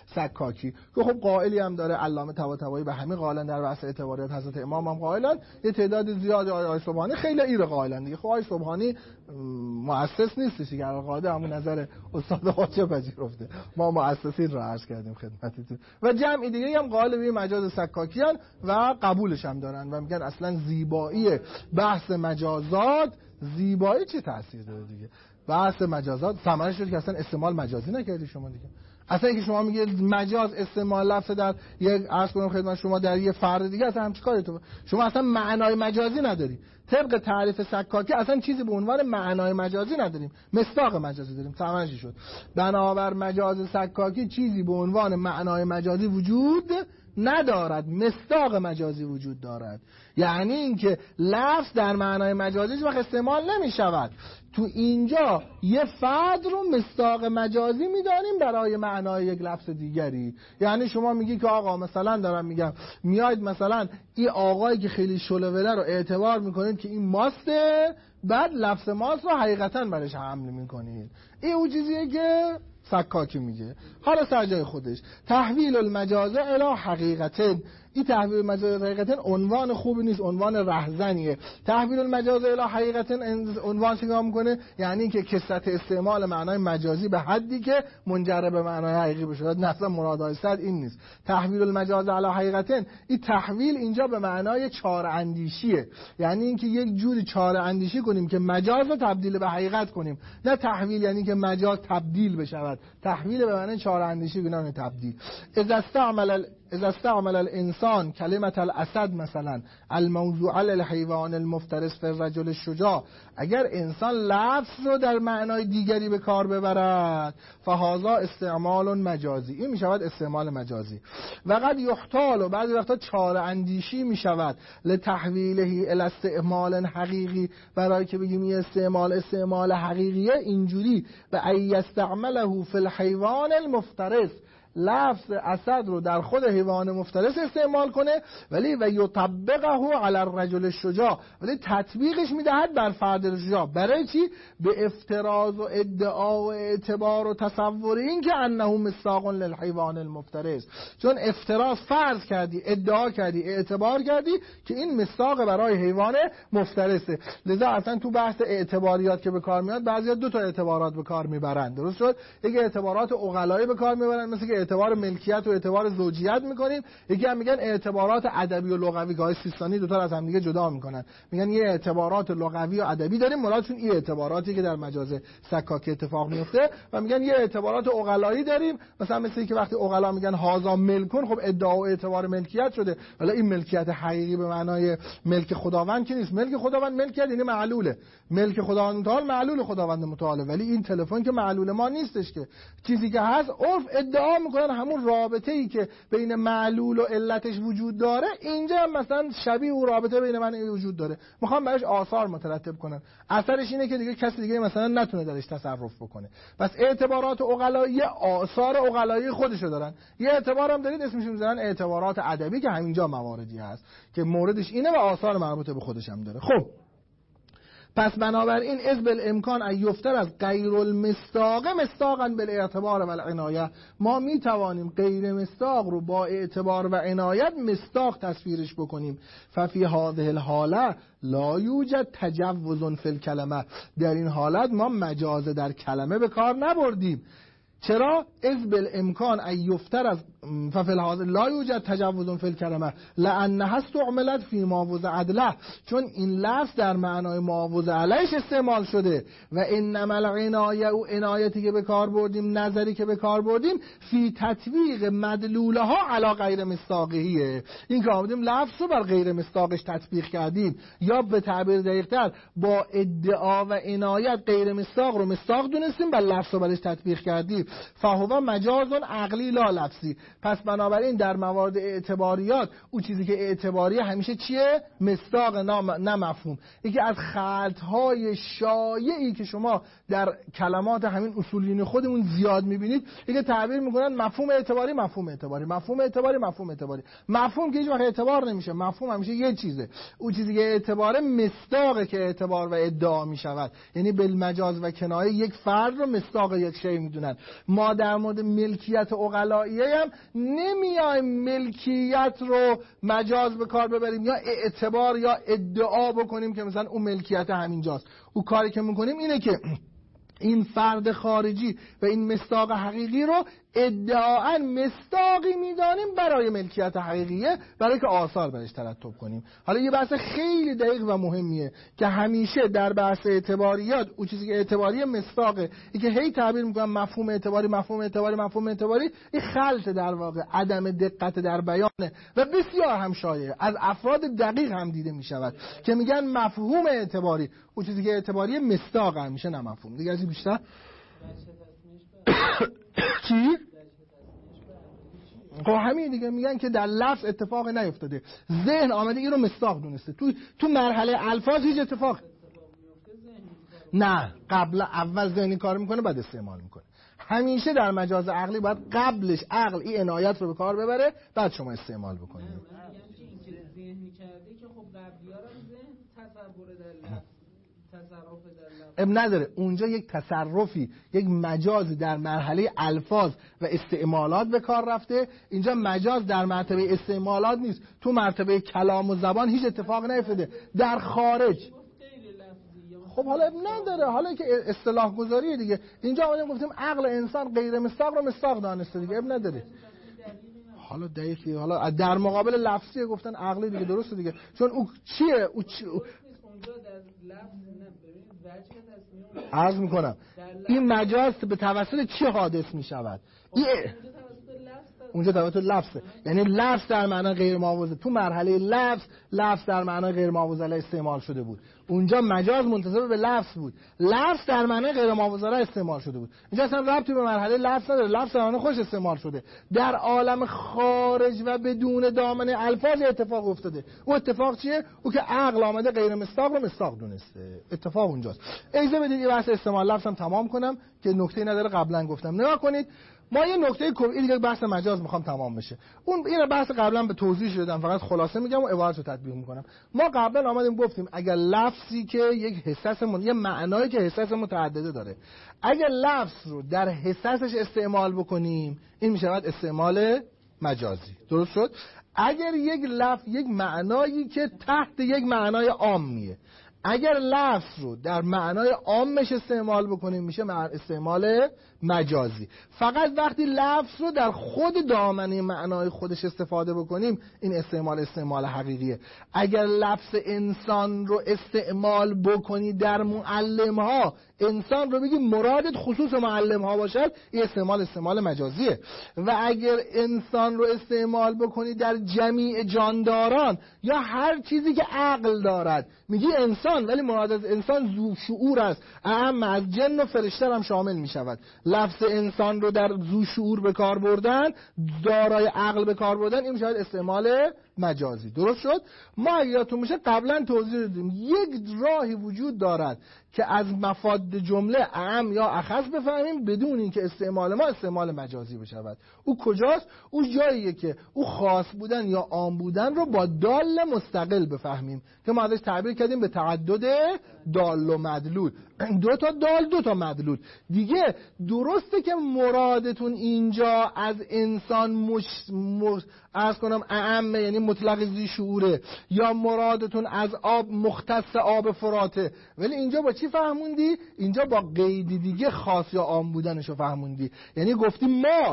Speaker 1: سکاکی که خب قائلی هم داره، علامه طباطبایی به همین قائلن، در بحث اعتباریات حضرت امام هم قائلن، یه تعداد زیاد آقای سبحانی خیلی ایره قائلن دیگه. خب آقای سبحانی مؤسس نیستش دیگه، القاعده همون نظر استاد حاجی پذیرفته، ما مؤسسین رو عرض کردیم خدمتتون. و جمعی دیگه هم قائل به مجاز سکاکی ان و قبولش هم دارن و میگن اصلا زیبایی بحث مجازات، زیبایی چه تاثیر داره دیگه؟ بحث مجازات ثمرش شد که اصلا استعمال مجازی نکردی شما دیگه. اصلا اینکه شما میگید مجاز استعمال لفظ در یک عرض کنم خدمت شما در یه فرد دیگه، اصلا همچین کاری تو شما اصلا معنای مجازی نداری. طبق تعریف سکاکی اصلا چیزی به عنوان معنای مجازی نداریم، مصداق مجازی داریم. ثمرش شد بنابر مجاز سکاکی چیزی به عنوان معنای مجازی وجود ندارد، مصداق مجازی وجود دارد. یعنی اینکه لفظ در معنای مجازی هیچ وقت استعمال نمی شود. تو اینجا یه فرد رو مصداق مجازی میدانیم برای معنای یک لفظ دیگری. یعنی شما میگی که آقا مثلا دارم میگم میاید مثلا این آقایی که خیلی شلوله رو اعتبار میکنید که این ماسته، بعد لفظ ماست رو حقیقتا برش حمل میکنید. این اون چیزیه که سکاکی میگه. حالا سر جای خودش تحویل المجاز الی حقیقتن، این تحویل المجاز حقیقتن عنوان خوبی نیست، عنوان رهزنیه. تحویل المجاز الی حقیقتن عنوان چیکار میکنه؟ یعنی که کثرت استعمال معنای مجازی به حدی که منجر به معنای حقیقی بشه. اصلا مراد صد این نیست. تحویل المجاز الی حقیقتن، این تحویل اینجا به معنای چاره اندیشیه، یعنی اینکه یک جوری چاره اندیشی کنیم که مجاز رو تبدیل به حقیقت کنیم. نه تحویل یعنی که مجاز تبدیل بشود، تحویل به معنای چاره اندیشی نه تبدیل. اذا استعمل الانسان کلمه الاسد مثلا الموضوع للحیوان المفترس فی الرجل الشجاع، اگر انسان لفظ رو در معنای دیگری به کار ببرد فهذا استعمال مجازی، این میشود استعمال مجازی. و قد یحتال، و بعضی وقتا چاره اندیشی میشود لتحویله الی استعمال حقیقی، برای که بگیم این استعمال حقیقیه اینجوری به ای استعمله فی الحیوان المفترس، لفظ اسد رو در خود حیوان مفترس استعمال کنه، ولی و یطبقه علی الرجل الشجاع، ولی تطبیقش میدهد بر فرد شجاع. برای چی؟ به افتراض و ادعا و اعتبار و تصور این که انه مصداق للحیوان المفترس، چون افتراض فرض کردی، ادعا کردی، اعتبار کردی که این مصداق برای حیوان مفترسه. لذا اصلا تو بحث اعتباریات که به کار میاد بعضیا دو تا اعتبارات به کار میبرند، درست شد؟ یک اعتبارات عقلایی به کار میبرن، مثل که اعتبار ملکیت و اعتبار زوجیت میکنیم. یکی هم میگن اعتبارات ادبی و لغوی، که های سیستانی دو تا از هم دیگه جدا میکنن، میگن یه اعتبارات لغوی و ادبی داریم، مرادشون این اعتباراتی که در مجاز سکاکی اتفاق میفته، و میگن یه اعتبارات عقلایی داریم، مثلا مثل که وقتی عقلا میگن هازا ملکون، خب ادعا و اعتبار ملکیت شده، ولی این ملکیت حقیقی به معنای ملک خداوند که نیست. ملک خداوند ملکیت یعنی معلوله، ملک خداوند متعال معلول خداوند متعاله، ولی این تلفن که معلول ما نیستش که. چیزی که هست عرف ادعا میکنن همون رابطه ای که بین معلول و علتش وجود داره، اینجا هم مثلا شبیه اون رابطه بین من وجود داره، میخوام براش آثار مترتب کنن. اثرش اینه که دیگه کسی دیگه مثلا نتونه درش تصرف بکنه. پس اعتبارات عقلایی آثار عقلایی خودشو دارن. یه اعتبار هم دارید اسمش میذارن اعتبارات ادبی، که همینجا مواردی هست که موردش اینه و آثار مربوطه به خودش هم داره. خب پس بنابراین از بالامکان ان یفتر از غیر المصداق مصداقا بالاعتبار و العنایه، ما می توانیم غیر مصداق رو با اعتبار و عنایت مصداق تصویرش بکنیم. ففی هذه الحاله لا یوجد تجوز فی الکلمه، در این حالت ما مجاز در کلمه به کار نبردیم. چرا؟ از بالامکان ان یفتر از ففی هذا لا یوجد تجوز فی الکلمه لانها استعملت فی ما وضع عدله، چون این لفظ در معنای ما وضع علیش استعمال شده. و انما العنایه، و عنایتی که به کار بردیم، نظری که به کار بردیم، فی تطبیق مدلولها علی غیر مصداقیه، این که آمدیم لفظ رو بر غیر مصداقش تطبیق کردیم، یا به تعبیر دقیق‌تر با ادعا و عنایت غیر مصداق رو مصداق دونستیم، بر لفظ رو برش تطبیق کردیم. فهو مجاز عقلی لا لفظی، پس بنابراین در موارد اعتباریات اون چیزی که اعتباری همیشه چیه؟ مصداق، نه مفهوم. یکی از خلط‌های شایعی که شما در کلمات همین اصولین خودمون زیاد می‌بینید، یکی تعبیر می‌کنن مفهوم اعتباری، مفهوم اعتباری، مفهوم اعتباری، مفهوم اعتباری. مفهوم که هیچ وقت اعتبار نمیشه. مفهوم همیشه یه چیزه. اون چیزی که اعتبار مصداقه که اعتبار و ادعا می‌شود. یعنی بالمجاز و کنایه یک فرد رو مصداق یک شی می‌دونن. ما در مورد ملکیت عقلائیه هم نمیایم ملکیت رو مجاز به کار ببریم یا اعتبار یا ادعا بکنیم که مثلا اون ملکیت همینجاست. اون کاری که میکنیم اینه که این فرد خارجی و این مصداق حقیقی رو ادعااً مصداقی میدانیم برای ملکیت حقیقیه، برای که آثار برش ترتب کنیم. حالا یه بحث خیلی دقیق و مهمیه که همیشه در بحث اعتباریات اون چیزی که اعتباری مصداقه، این که هی تعبیر میکنم مفهوم اعتباری، مفهوم اعتباری، مفهوم اعتباری، این خلط در واقع، عدم دقت در بیانه و بسیار هم شایعه، از افراد دقیق هم دیده میشود که میگن مفهوم اعتباری، اون چیزی که اعتباری مصداق همیشه، نه مفهوم. دیگه از بیشتر چی؟ خب همین دیگه، میگن که در لفظ اتفاق نیفتاده، ذهن آمده این رو مصداق دونسته. تو مرحله الفاظ هیچ اتفاق نه، قبل اول ذهنی کار میکنه بعد استعمال میکنه. همیشه در مجاز عقلی باید قبلش عقل این عنایت رو به کار ببره بعد شما استعمال بکنید.
Speaker 3: ذهنی کرده که خب قبلی‌ها رو ذهن تصور در لفظ
Speaker 1: اب نداره، اونجا یک تصرفی، یک مجازی در مرحله الفاظ و استعمالات به کار رفته. اینجا مجاز در مرتبه استعمالات نیست، تو مرتبه کلام و زبان هیچ اتفاق نیفتاده. در خارج خب حالا اب نداره، حالا که اصطلاح گذاریه دیگه. اینجا ما گفتیم عقل انسان غیر مصداق رو مصداق دانسته دیگه، اب نداره. حالا دقیقی، حالا در مقابل لفظی گفتن عقلی دیگه، درسته دیگه، چون او چیه عرض میکنم این مجاز به توسط چی حادث میشود؟ اونجا توسط لفظه، یعنی لفظ در معنای غیر معوض، تو مرحله لفظ در معنای غیر معوض علیه استعمال شده بود. اونجا مجاز منتسب به لفظ بود، لفظ در معنای غیر معوض علیه استعمال شده بود. اینجا اصلا ربطی به مرحله لفظ نداره، لفظ در معنای خوش استعمال شده. در عالم خارج و بدون دامنه الفاظ اتفاق افتاده. اون اتفاق چیه؟ او که عقل آمده غیر مصداق رو مصداق دونسته. اتفاق اونجاست. اجازه بدید این بحث استعمال لفظم تمام کنم که نکته نداره، قبلا گفتم. نگاه کنید، ما یه نکته کلی دیگه بحث مجاز میخوام تمام بشه. این بحث قبلا به توضیح دادم، فقط خلاصه میگم و عبارت رو تطبیق میکنم. ما قبلا آمدیم گفتیم اگر لفظی که یک حساس یه معنایی که حساس متعدده داره، اگر لفظ رو در حساسش استعمال بکنیم این میشود استعمال مجازی. درست شد؟ اگر یک لفظ یک معنایی که تحت یک معنای عامیه، اگر لفظ رو در معنای عامش استعمال بکنیم میشه استعمال مجازی. فقط وقتی لفظ رو در خود دامنه معنای خودش استفاده بکنیم این استعمال حقیقیه. اگر لفظ انسان رو استعمال بکنی در معلم ها، انسان رو بگی مرادت خصوص معلم ها باشد، این استعمال مجازیه. و اگر انسان رو استعمال بکنی در جمیع جانداران یا هر چیزی که عقل دارد، میگی انسان ولی مراد از انسان ذو شعور است، اعم از جن و فرشته هم شامل میشود. لفظ انسان رو در ذو شعور به کار بردن، دارای عقل به کار بردن، این میشود استعمال مجازی. درست شد؟ ما اگه یادتون میشه قبلا توضیح دادیم یک راهی وجود دارد که از مفاد جمله اعم یا اخص بفهمیم بدون اینکه استعمال ما استعمال مجازی بشود. او کجاست؟ او جاییه که او خاص بودن یا عام بودن رو با دال مستقل بفهمیم که ما ازش تعبیر کردیم به تعدد دال و مدلول. دو تا دال دو تا مدلول. دیگه درسته که مرادتون اینجا از انسان عرض کنم اعم یعنی مطلق ذی شعوره، یا مرادتون از آب مختص آب فراته، ولی اینجا با چی فهموندی؟ اینجا با قیدی دیگه خاص یا عام بودنشو فهموندی. یعنی گفتی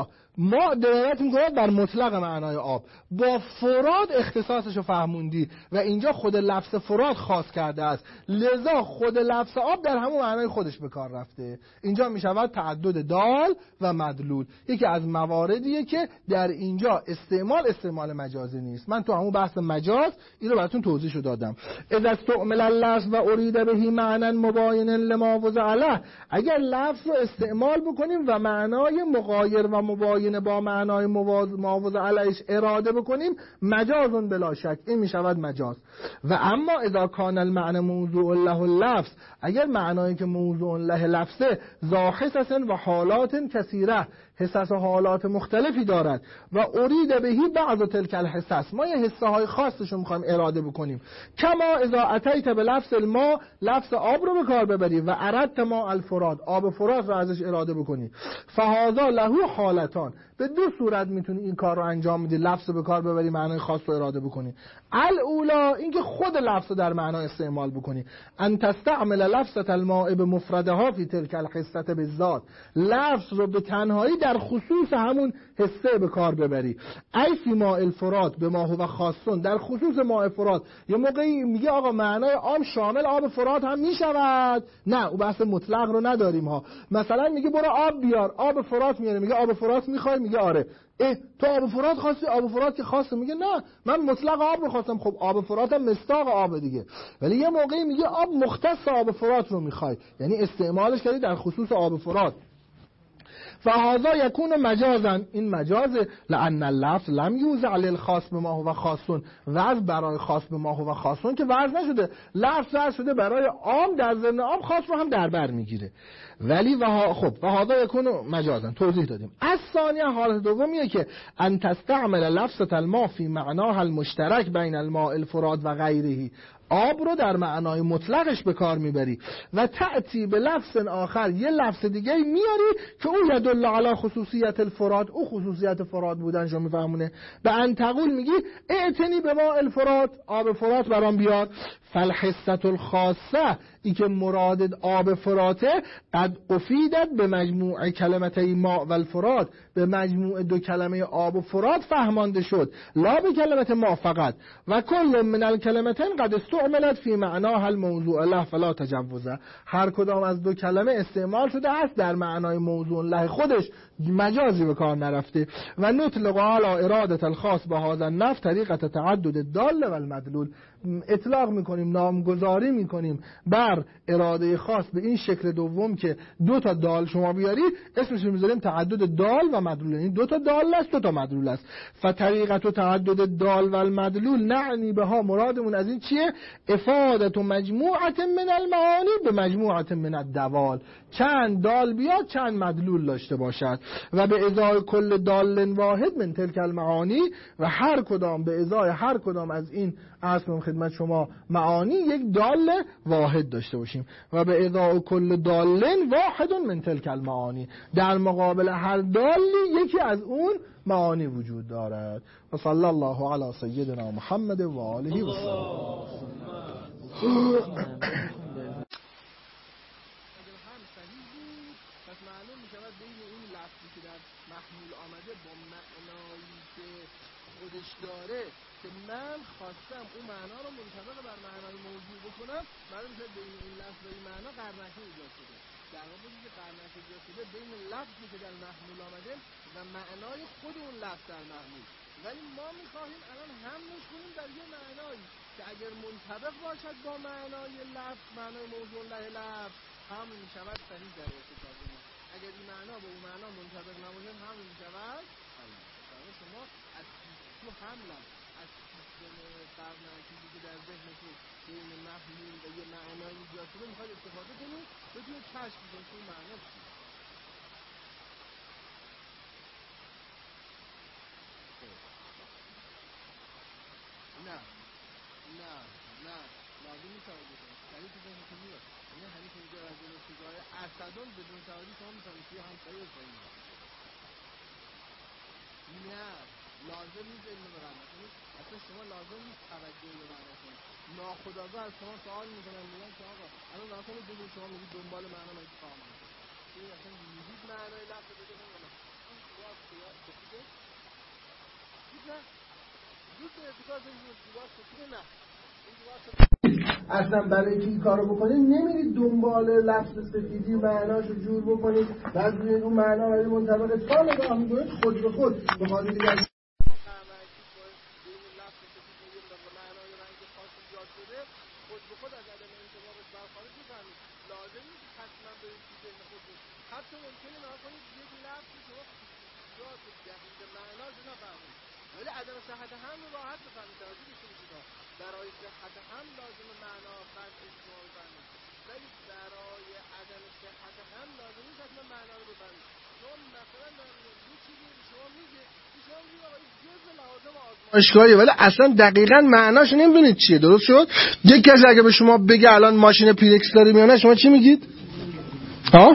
Speaker 1: ما دلالت میکنه بر مطلق معنای آب، با فراد اختصاصشو فهموندی و اینجا خود لفظ فراد خاص کرده است، لذا خود لفظ آب در همون معنای خودش به کار رفته. اینجا میشود تعدد دال و مدلول. یکی از مواردیه که در اینجا استعمال مجازی نیست. من تو همون بحث مجاز اینو براتون توضیحشو دادم. اذا استعمل اللفظ و ارید بهی معنی مباین لما وضع له، اگر لفظ رو استعمال بکنیم و معنای مغایر و مباین قرینه با معنای معاوض علیش اراده بکنیم مجازون بلا شک، این میشود مجاز. و اما اذا کان المعنى موضوع له اللفظ، اگر معنایی که موضوع له لفظه ذاحسس و حالات کثیره، حسس و حالات مختلفی دارد و ارید بهی بعض تلک الحسس، ما یه حسه های خاصشو میخوایم اراده بکنیم. کما اذا اتیت به لفظ الماء، لفظ آب رو به کار ببری و اردت ماء الفرات، آب فرات رو ازش اراده بکنی. فهذا له حالتان، به دو صورت میتونی این کار رو انجام بدی، لفظ رو به کار ببری معنای خاص رو اراده بکنی. الاولا، اینکه خود لفظ رو در معنا استعمال بکنی، ان تستعمل لفظة الماء بمفردها فی تلک الحسة بالذات، لفظ رو به تنهایی در خصوص همون حسه به کار ببری. ای فی ماء الفرات به ما هو خاصون، در خصوص ماء فرات. یه موقعی میگه آقا معنای عام شامل آب فرات هم میشود، نه او بحث مطلق رو نداریم ها. مثلا میگه برو آب بیار، آب فرات میاره، میگه آب فرات میخوای، میگه آره. تو آب فرات خواستی؟ آب فرات که خواسته، میگه نه من مطلق آب میخواستم. خب آب فرات هم مصداق آب دیگه. ولی یه موقعی میگه آب مختص آب فرات رو میخوای، یعنی استعمالش کردی در خصوص آب فرات. فهذا یکون مجازا، این مجازه، لان اللفظ لم یوضع للخاص بما هو خاصون، وضع برای خاص بما هو خاصون که وضع نشده، لفظ وضع شده برای عام، در ضمن عام خاص رو هم در بر میگیره. ولی خب فهذا یکون مجازا توضیح دادیم. از ثانیه حالت دومیه که ان تستعمل لفظة الماء فی معناها المشترک بین الماء الفرات و غیره، آب رو در معنای مطلقش به کار میبری و تأتی به لفظ آخر، یه لفظ دیگه میاری که او یدل علی خصوصیت الفرات، او خصوصیت فرات بودنش رو میفهمونه. به ان تقول میگی اعتنی به ما الفرات، آب فرات برام بیار. فالحسة الخاصه، ای که مراد آب فراته، قد افیدت به مجموع کلمتي ماء و الفرات، به مجموع دو کلمه آب و فرات فهمانده شد، لا به کلمت ما فقط. و کل من الکلمتین قد استعملت فی معناها الموضوع له فلا تجوزه، هر کدام از دو کلمه استعمال شده است در معنای موضوع له خودش، مجازی به کار نرفته. و نطلق علی اراده الخاص به هذا النفس طریقه تعدد الدال و المدلول، اطلاق میکنیم، نامگذاری میکنیم بر اراده خاص به این شکل دوم که دو تا دال شما بیاری، اسمش رو میذاریم تعدد دال و مدلول، یعنی دو تا دال است دو تا مدلول است. فطریقه تعدد الدال و المدلول نعنی بها، مرادمون از این چیه؟ افادت مجموعه من المعانی به مجموعه من الدوال، چند دال بیاد چند مدلول داشته باشد. و به ازای کل دال واحد من تلک المعانی، و هر کدام به ازای هر کدام از این اصلا خدمت شما معانی یک دال واحد داشته باشیم. و به ازای کل دال واحد من تلک المعانی، در مقابل هر دالی یکی از اون معانی وجود دارد. و صلی الله علی سیدنا محمد و آله و سلم.
Speaker 2: پس معلوم می شود بین این لفظی که در محمول آمده با معنایی که خودش داره که من خواستم اون معنا رو منطبق بر معنای موضوع بکنم، معلوم شد بین این لفظ و این معنا قرنطه ایجاد شده. در واقع که قرنطه ایجاد شده بین لفظی که در محمول آمده و معنای خود اون لفظ در محمول. ولی ما می‌خواهیم الان حملش کنیم در یه معنایی که اگر منطبق باشد با معنای لفظ، معنای موضوع له لفظ، حمل می‌شود صحیح در ارتکاب ما. اگر این معنا با اون معنا منطبق نباشد حمل می‌شود غلط. برای شما از تو حملم از سیستم قرنطه‌ای که در ذهنتون بین محمول و یه معنای ایجاد شده می‌خواید استفاده کنید، بتونید کشف کنید اون معنا چیه. نه لازم نیست توجه کنید. یعنی تو ذهنتون میاد، یعنی همین که اینجا راجع به چیزهای اسدون بدون توجه شما می‌فهمید که هم صحیح و صحیح نیست. نه لازم نیست علم بقرنه کنید، اصلا شما لازم نیست توجه بقرنه کنید. ناخودآگاه از شما سوال میکنن، میگن که آقا الان ناکنید بگید شما میگید دنبال معنا نایید فهم کنید، این اصلا میگید معنای لفظ بده نمیدونم این سیاس کشیده دید نه دید به ارتکاز این سیاس کشیده نه
Speaker 1: اصلا برای اینکه این کارو بکنید نمیرید دنبال لفظ سفیدی معناشو جور بکنید، بعد روی اون معنا ولی منطبق تا نگاه میکنید خود به خود به خاطر دیگر
Speaker 2: خود به خود از عدم انطباقش برخارج می‌فهمید. لازم نیست حتما به این چیز ذهن خود باشید. حتی ممکنه نها کنید یک لفظ شما افراد دقیق معناش نفهمید، ولی عدم صحت حمل راحت بفهمید. توجه داشته باشید برای صحت حمل لازم معنا قطع شما بفهمید، ولی برای عدم صحت حمل لازم نیست حتما معنا رو بفهمید. چون مثلا در یه چیزی شما میگه شما میگه آقا جزء لوازم
Speaker 1: آزمایشگاهی، ولی اصلا دقیقاً معناش نمیدونید چیه. درست شد؟ یک کسی اگه به شما بگه الان ماشین پیرکس داریم یا نه، شما چی میگید؟ ها؟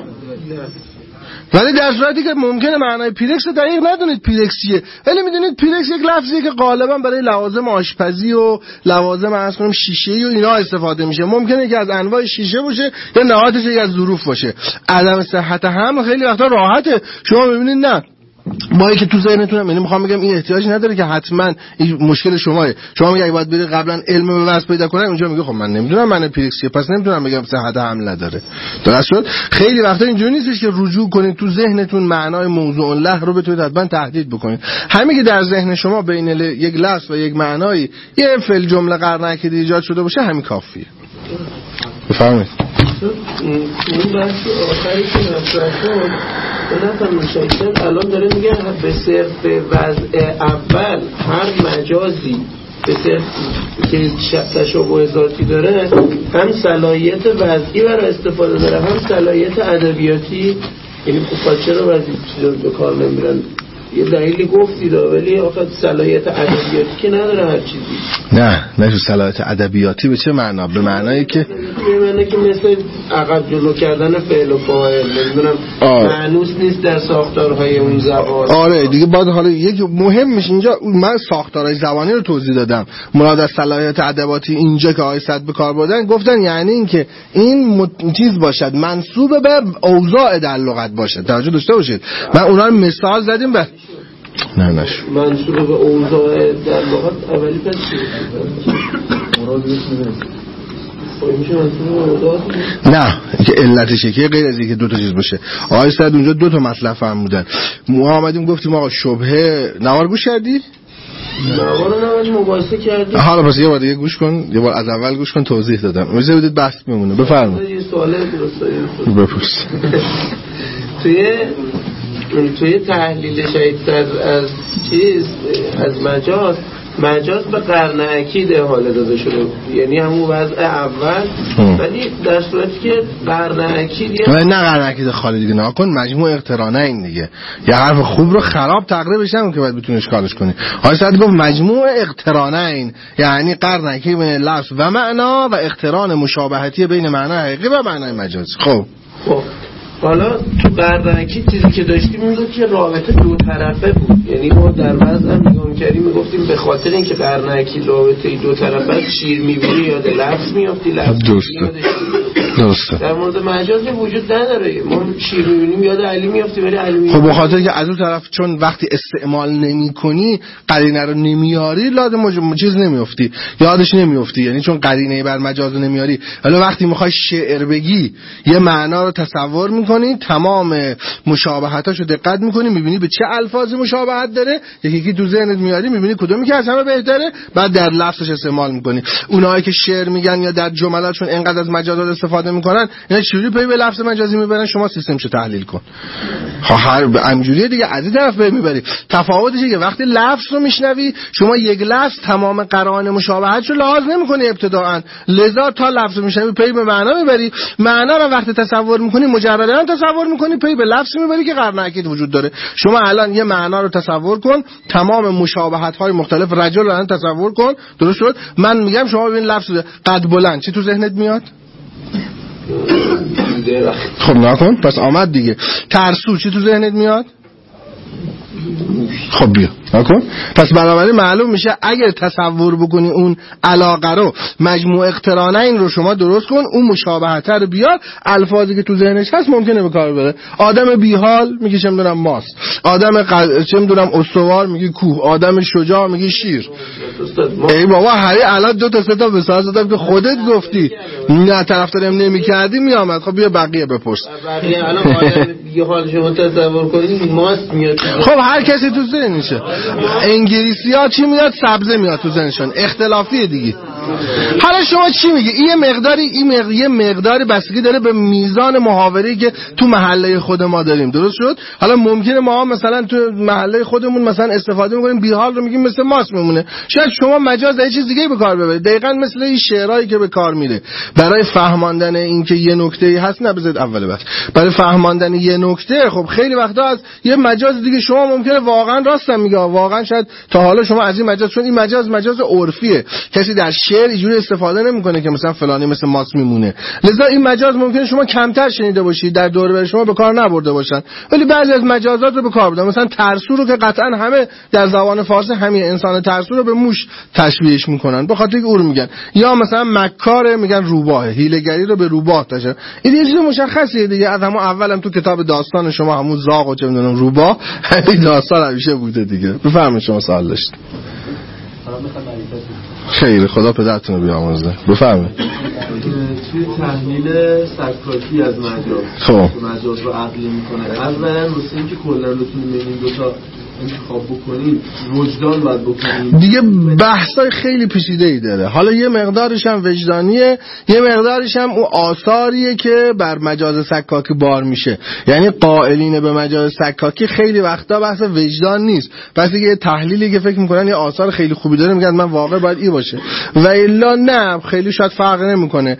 Speaker 1: ولی در صورتی که ممکنه معنای پیرکس رو دقیق ندونید پیرکس چیه، ولی میدونید پیرکس یک لفظیه که غالبا برای لوازم آشپزی و لوازم عرض کنم شیشه‌ای و اینا استفاده میشه. ممکنه که از انواع شیشه باشه یا نهادش یک از ظروف باشه. عدم صحت هم خیلی وقتا راحته. شما میبینید نه با اینکه تو ذهنتونم، یعنی میخوام بگم این احتیاج نداره که حتما این مشکل شماه. شما میگه باید برید قبلا علم به واسه پیدا کنم، اونجا میگه خب من نمیدونم من پیرکسیه، پس نمیتونم بگم صحت حمل نداره. درست شد؟ خیلی وقتا اینجوری نیستش که رجوع کنید تو ذهنتون معنای موضوع له رو بتونید حتما تحدید بکنید. همین که در ذهن شما بین یک لفظ و یک معنایی یه فعل جمله قرنکی ایجاد شده باشه همین کافیه. بفرمایید.
Speaker 4: این بحث آخری که مطرح شد نفهم مشکل الان داره میگه به صرف وضع اول هر مجازی به صرف که تشابه ذاتی داره هم صلاحیت وضعی برای استفاده داره هم صلاحیت ادبیاتی. یعنی خب چرا وضعی چیزا به کار نمیرن؟ یه دلیلی گفتی دا، ولی آخه صلاحیت ادبیاتی که نداره هر چیزی.
Speaker 1: نه تو صلاحیت ادبیاتی به چه معنا؟ به معنایی که
Speaker 4: مثل عقب جلو کردن فعل و فاعل، نمیدونم معنوس نیست در ساختارهای اون زبان.
Speaker 1: آره دیگه بعد حالا یک مهمش اینجا من ساختارهای زبانی رو توضیح دادم. مراد از صلاحیت ادبیاتی اینجا که آیه صد به کار بردن گفتن یعنی این که این چیز باشد منسوب به اوضاع در لغت باشد. توجه داشته باشید من اونا رو مثال زدیم به نه
Speaker 4: منسوب به اوضاع در لغت اولی پس مراد
Speaker 1: نه که علتشه که غیر از اینکه دو تا چیز باشه. آقای سعد اونجا دو تا مطلب فرمودن. ما آمدیم گفتیم آقا شبهه نوار گوش کردی؟
Speaker 4: نوار مقایسه کردی.
Speaker 1: حالا پس یه بار دیگه گوش کن، یه بار از اول گوش کن توضیح دادم. امیدوارم بدید بحث میمونه. بفرمایید.
Speaker 4: یه سوال درسته
Speaker 1: بپرس.
Speaker 4: توی تحلیل شدیدتر از چیز از مجاز به قرن اکید حاله داده شده، یعنی همون وضع اول، ولی در صورتی که قرن اکید
Speaker 1: نه قرن اکید خالی دیگه نکن، مجموع اقترانه این دیگه یه حرف خوب رو خراب تقریبش نمون که باید بتونی اشکالش کنی. حالا ساعت گفت مجموع اقترانه این یعنی قرن اکید بین لفظ و معنا و اقتران مشابهتی بین معنای حقیقی و معنای مجازی. خب
Speaker 4: حالا تو قرنکی چیزی که داشتیم این بود که رابطه دو طرفه بود، یعنی ما در وضع هم نگاه می‌کردیم میگفتیم به خاطر اینکه قرنکی رابطه دو طرفه شیر می‌بینی یاد لفظ می‌افتی، لفظ درسته. در مورد مجازی وجود نداره، ما شیر می‌بینیم یاد علی می‌افتی ولی علی
Speaker 1: خب به خاطر که از اون طرف چون وقتی استعمال نمی‌کنی قرینه رو نمیاری لازم چیز نمی‌افتی، یادش نمی‌افتی، یعنی چون قرینه بر مجاز نمیاری. حالا وقتی می‌خوای شعر بگی یه معنا رو تصور می‌کنی، تمام مشابهتاشو دقت می‌کنی، می‌بینی به چه الفاظی مشابهت داره، یکی تو ذهنت میاری می‌بینی کدومی که از همه بهتره، بعد در لفظش استعمال می‌کنی. اونایی که شعر میگن یا در جملاتشون اینقدر از مجازات استفاده می‌کنن اینا چجوری پی به لفظ مجازی میبرن؟ شما سیستمشو تحلیل کن. هر همجوریه دیگه از این طرف پی میبری. تفاوتش اینه که وقتی لفظ رو میشنوی شما یک لفظ تمام قرائن مشابهتشو لحاظ نمی‌کنی ابتداءً، لذا تا لفظ رو میشنوی پی به معنا میبری. معنا رو وقتی تصور می‌کنی مجرداً تصور می‌کنی، پی به لفظ میبری که قرن اکید وجود داره. شما الان یه معنا رو تصور کن، تمام مشابهت‌های مختلف رجل رو الان تصور کن. درست شد؟ من میگم شما ببین لفظ قد بلند چی تو ذهنت میاد؟ خب نکن پس آمد دیگه. ترسو چی تو ذهنت میاد؟ خب بیا نکن. پس بنابراین معلوم میشه اگر تصور بکنی اون علاقه رو مجموع اقترانه این رو شما درست کن، اون مشابهت رو بیار، الفاظی که تو ذهنش هست ممکنه به کار بره. آدم بیحال میگه چه میدونم ماست، آدم چه میدونم استوار میگه کوه، آدم شجاع میگه شیر. ای بابا هری الان دو تا سه تا مثال زدم که خودت گفتی نه طرفدارم نمیکردی میامد. خب بیا بقیه بپرس.
Speaker 4: بقیه الان آدم بیحال شما تصور کنید ماست میاد.
Speaker 1: خب هر کسی تو ذهنشه. انگلیسی‌ها چی میاد؟ سبزه میاد تو ذهنشون. اختلافیه دیگه. حالا شما چی میگی؟ یه مقداری بستگی داره به میزان محاوره‌ای که تو محله خود ما داریم. درست شد؟ حالا ممکنه ما مثلا تو محله خودمون مثلا استفاده می‌کنیم بیحال رو میگیم مثل ماست میمونه. شاید شما مجاز یه چیز دیگه به کار ببرید. دقیقاً مثل این شعرهایی که به کار میره برای فهماندن اینکه یه نکته‌ای هست. نبذید اول بس برای فهماندن یه نکته. خب خیلی وقتا از یه مجاز دیگه شما ممکنه واقعا راستم میگه، واقعا شاید تا حالا شما از این مجاز، چون این مجاز عرفیه، کسی در شعر اینجوری استفاده نمیکنه که مثلا فلانی مثل ماست میمونه. لذا این مجاز ممکنه شما کمتر شنیده باشید، در دوره بر شما به کار نبرده باشن، ولی بعضی از مجازات رو به کار بردن. مثلا ترسو رو که قطعا همه در زبان فارسی همین انسان ترسو رو به موش تشبیهش میکنن به خاطر اینکه اون میگن، یا مثلا مکار میگن روباه، حیله‌گری رو به روباه تشه. این یه چیز مشخصیه دیگه. از همون اولم تو کتاب داستان شما همون زاغ و چه میدونم روباه همین داستان همیشه بوده دیگه. بفرمایید شما سوال داشتید. خیلی خدا پدرتون رو بیامرزه. بفرمایید.
Speaker 5: توی تحلیل سکاکی از مجاز،
Speaker 1: خب
Speaker 5: مجاز رو عقلی میکنه، اولا واسه اینکه کلا بتونیم ببینیم دو تا انتخاب بکنیم وجدان باید بکنیم
Speaker 1: دیگه. بحثای خیلی پیچیده‌ای داره. حالا یه مقدارش هم وجدانیه، یه مقدارش هم اون آثاریه که بر مجاز سکاکی بار میشه. یعنی قائلین به مجاز سکاکی خیلی وقتا بحث وجدان نیست، بس یه تحلیلی که فکر میکنن یه آثار خیلی خوبی داره میگن من واقعا باید این باشه، و الا نه خیلی شاید فرق نمیکنه.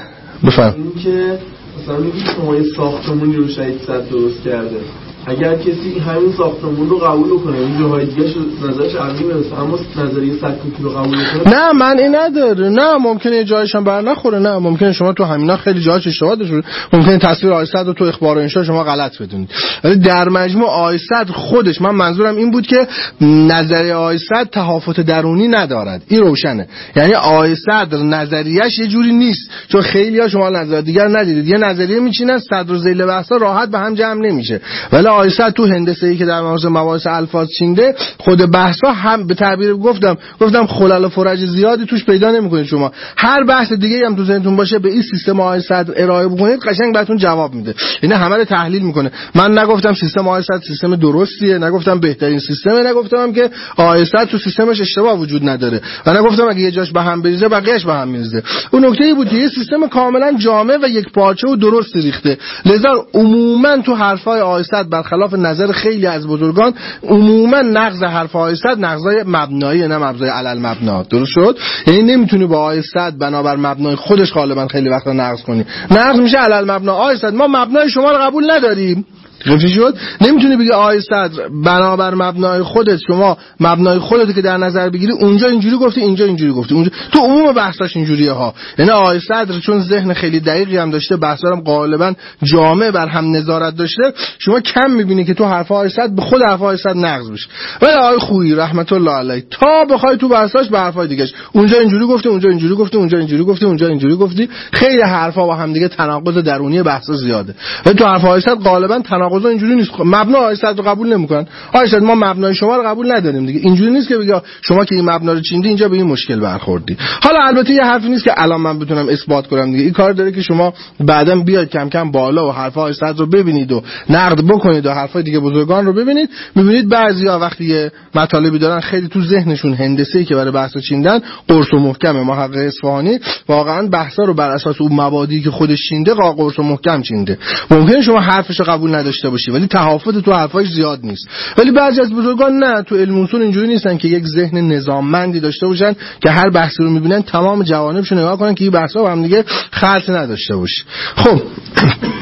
Speaker 1: بفهم
Speaker 5: این که مثلا میگی شما یه ساختمونی رو شهید صد درست کرده، اگر کسی همین ساختمون رو قبول کنه این جاهای دیگه نظرش عقلی برسه، اما نظریه سکاکی رو قبول کنه
Speaker 1: نه معنی نداره. نه ممکنه یه جایش هم بر نخوره، نه ممکنه شما تو همینا خیلی جاهاش اشتباه داشته، ممکنه تصویر آیه صدر رو تو اخبار و انشا شما غلط بدونید، ولی در مجموع آیه صدر خودش، من منظورم این بود که نظریه آیه صدر تهافت درونی ندارد، این روشنه. یعنی آیه صدر نظریه‌اش یه جوری نیست، چون خیلی‌ها شما نظریه دیگر ندیدید، یه نظریه میچینن صدر و ذیل بحثا راحت به هم جمع نمیشه، ولی آیه صدر تو هندسه‌ای که در مباحث الفاظ چینده خود بحثا هم به تعبیر گفتم خلل و فرج زیادی توش پیدا نمی‌کنید. شما هر بحث دیگه هم تو ذهنتون باشه به این سیستم آیه صدر ارائه بکنید قشنگ بهتون جواب میده. یعنی همه رو تحلیل میکنه. من نگفتم سیستم آیه صدر سیستم درستیه، نگفتم بهترین سیستمه، نگفتم که آیه صدر تو سیستمش اشتباه وجود نداره، و نگفتم اگه یه جاش به هم بریزه بقیه‌اش به هم میریزه. اون نکته‌ای بود که یه سیستم کاملا جامع و یک پارچه و درست ریخته. لذا عموما تو حرفای آیه صدر برخلاف نظر خیلی از بزرگان عموما نقض حرفای صدر نقضای مبنایی نه مبنای علل مبنا. درست شد؟ یعنی نمیتونی با آیه صدر بنابر مبنای خودش غالبا خیلی وقتا نقض کنی، نقض میشه علل مبنا. آیه صدر ما مبنای شما رو قبول نداریم، گفتی شد؟ نمیتونی بگی آیه صدر بنابر مبنای خودت، شما مبنای خودت که در نظر بگیری اونجا اینجوری گفتی اینجا اینجوری گفتی، اونجا تو عموم بحثاش اینجوریه ها. یعنی آیه صدر چون ذهن خیلی دقیقی هم داشته، بحثا هم غالبا جامع بر هم نظارت داشته، شما کم میبینی که تو حرف آیه صدر به خود حرف آیه صدر نقض بشه. ولی آیه خویی رحمت الله علیه تا بخوای تو بحثاش به حرفای دیگه‌اش اونجا اینجوری گفتی اونجا اینجوری گفتی اونجا اینجوری گفتی اونجا اینجوری گفتی، خیلی حرفا با هم دیگه تناقض درونی بحثا زیاده. ولی تو حرف آیه صدر غالبا تناقض اینجوری نیست. مبنا آیه صدر رو قبول نمیکنن. آیه صدر ما مبنای شما رو قبول نداریم دیگه. اینجوری نیست که بگی شما که این مبنا رو چیندی اینجا به این مشکل برخوردی. حالا البته یه حرفی نیست که الان من بتونم اثبات کنم دیگه. این کار داره که شما بعداً بیاید کم کم بالا و حرف آیه صدر رو ببینید و نقد بکنید و حرفای دیگه بزرگان رو ببینید. میبینید بعضیا وقتی یه مطالبی دارن خیلی تو ذهنشون هندسه‌ای که برای بحث چیندن قرص و محکم. محقق اصفهانی واقعاً بحثا رو بر اساس اون مبادی که خودش چینده قرص و محکم چینده. ممکنه شما حرفش رو قبول نداشته باشی ولی تهافت تو حرفاش زیاد نیست. ولی بعضی از بزرگان نه، تو علم اصول اینجوری نیستن که یک ذهن نظاممندی داشته باشن که هر بحثی رو میبینن تمام جوانبش رو نگاه کنن که این بحثا با هم دیگه خلط نداشته باشه. خب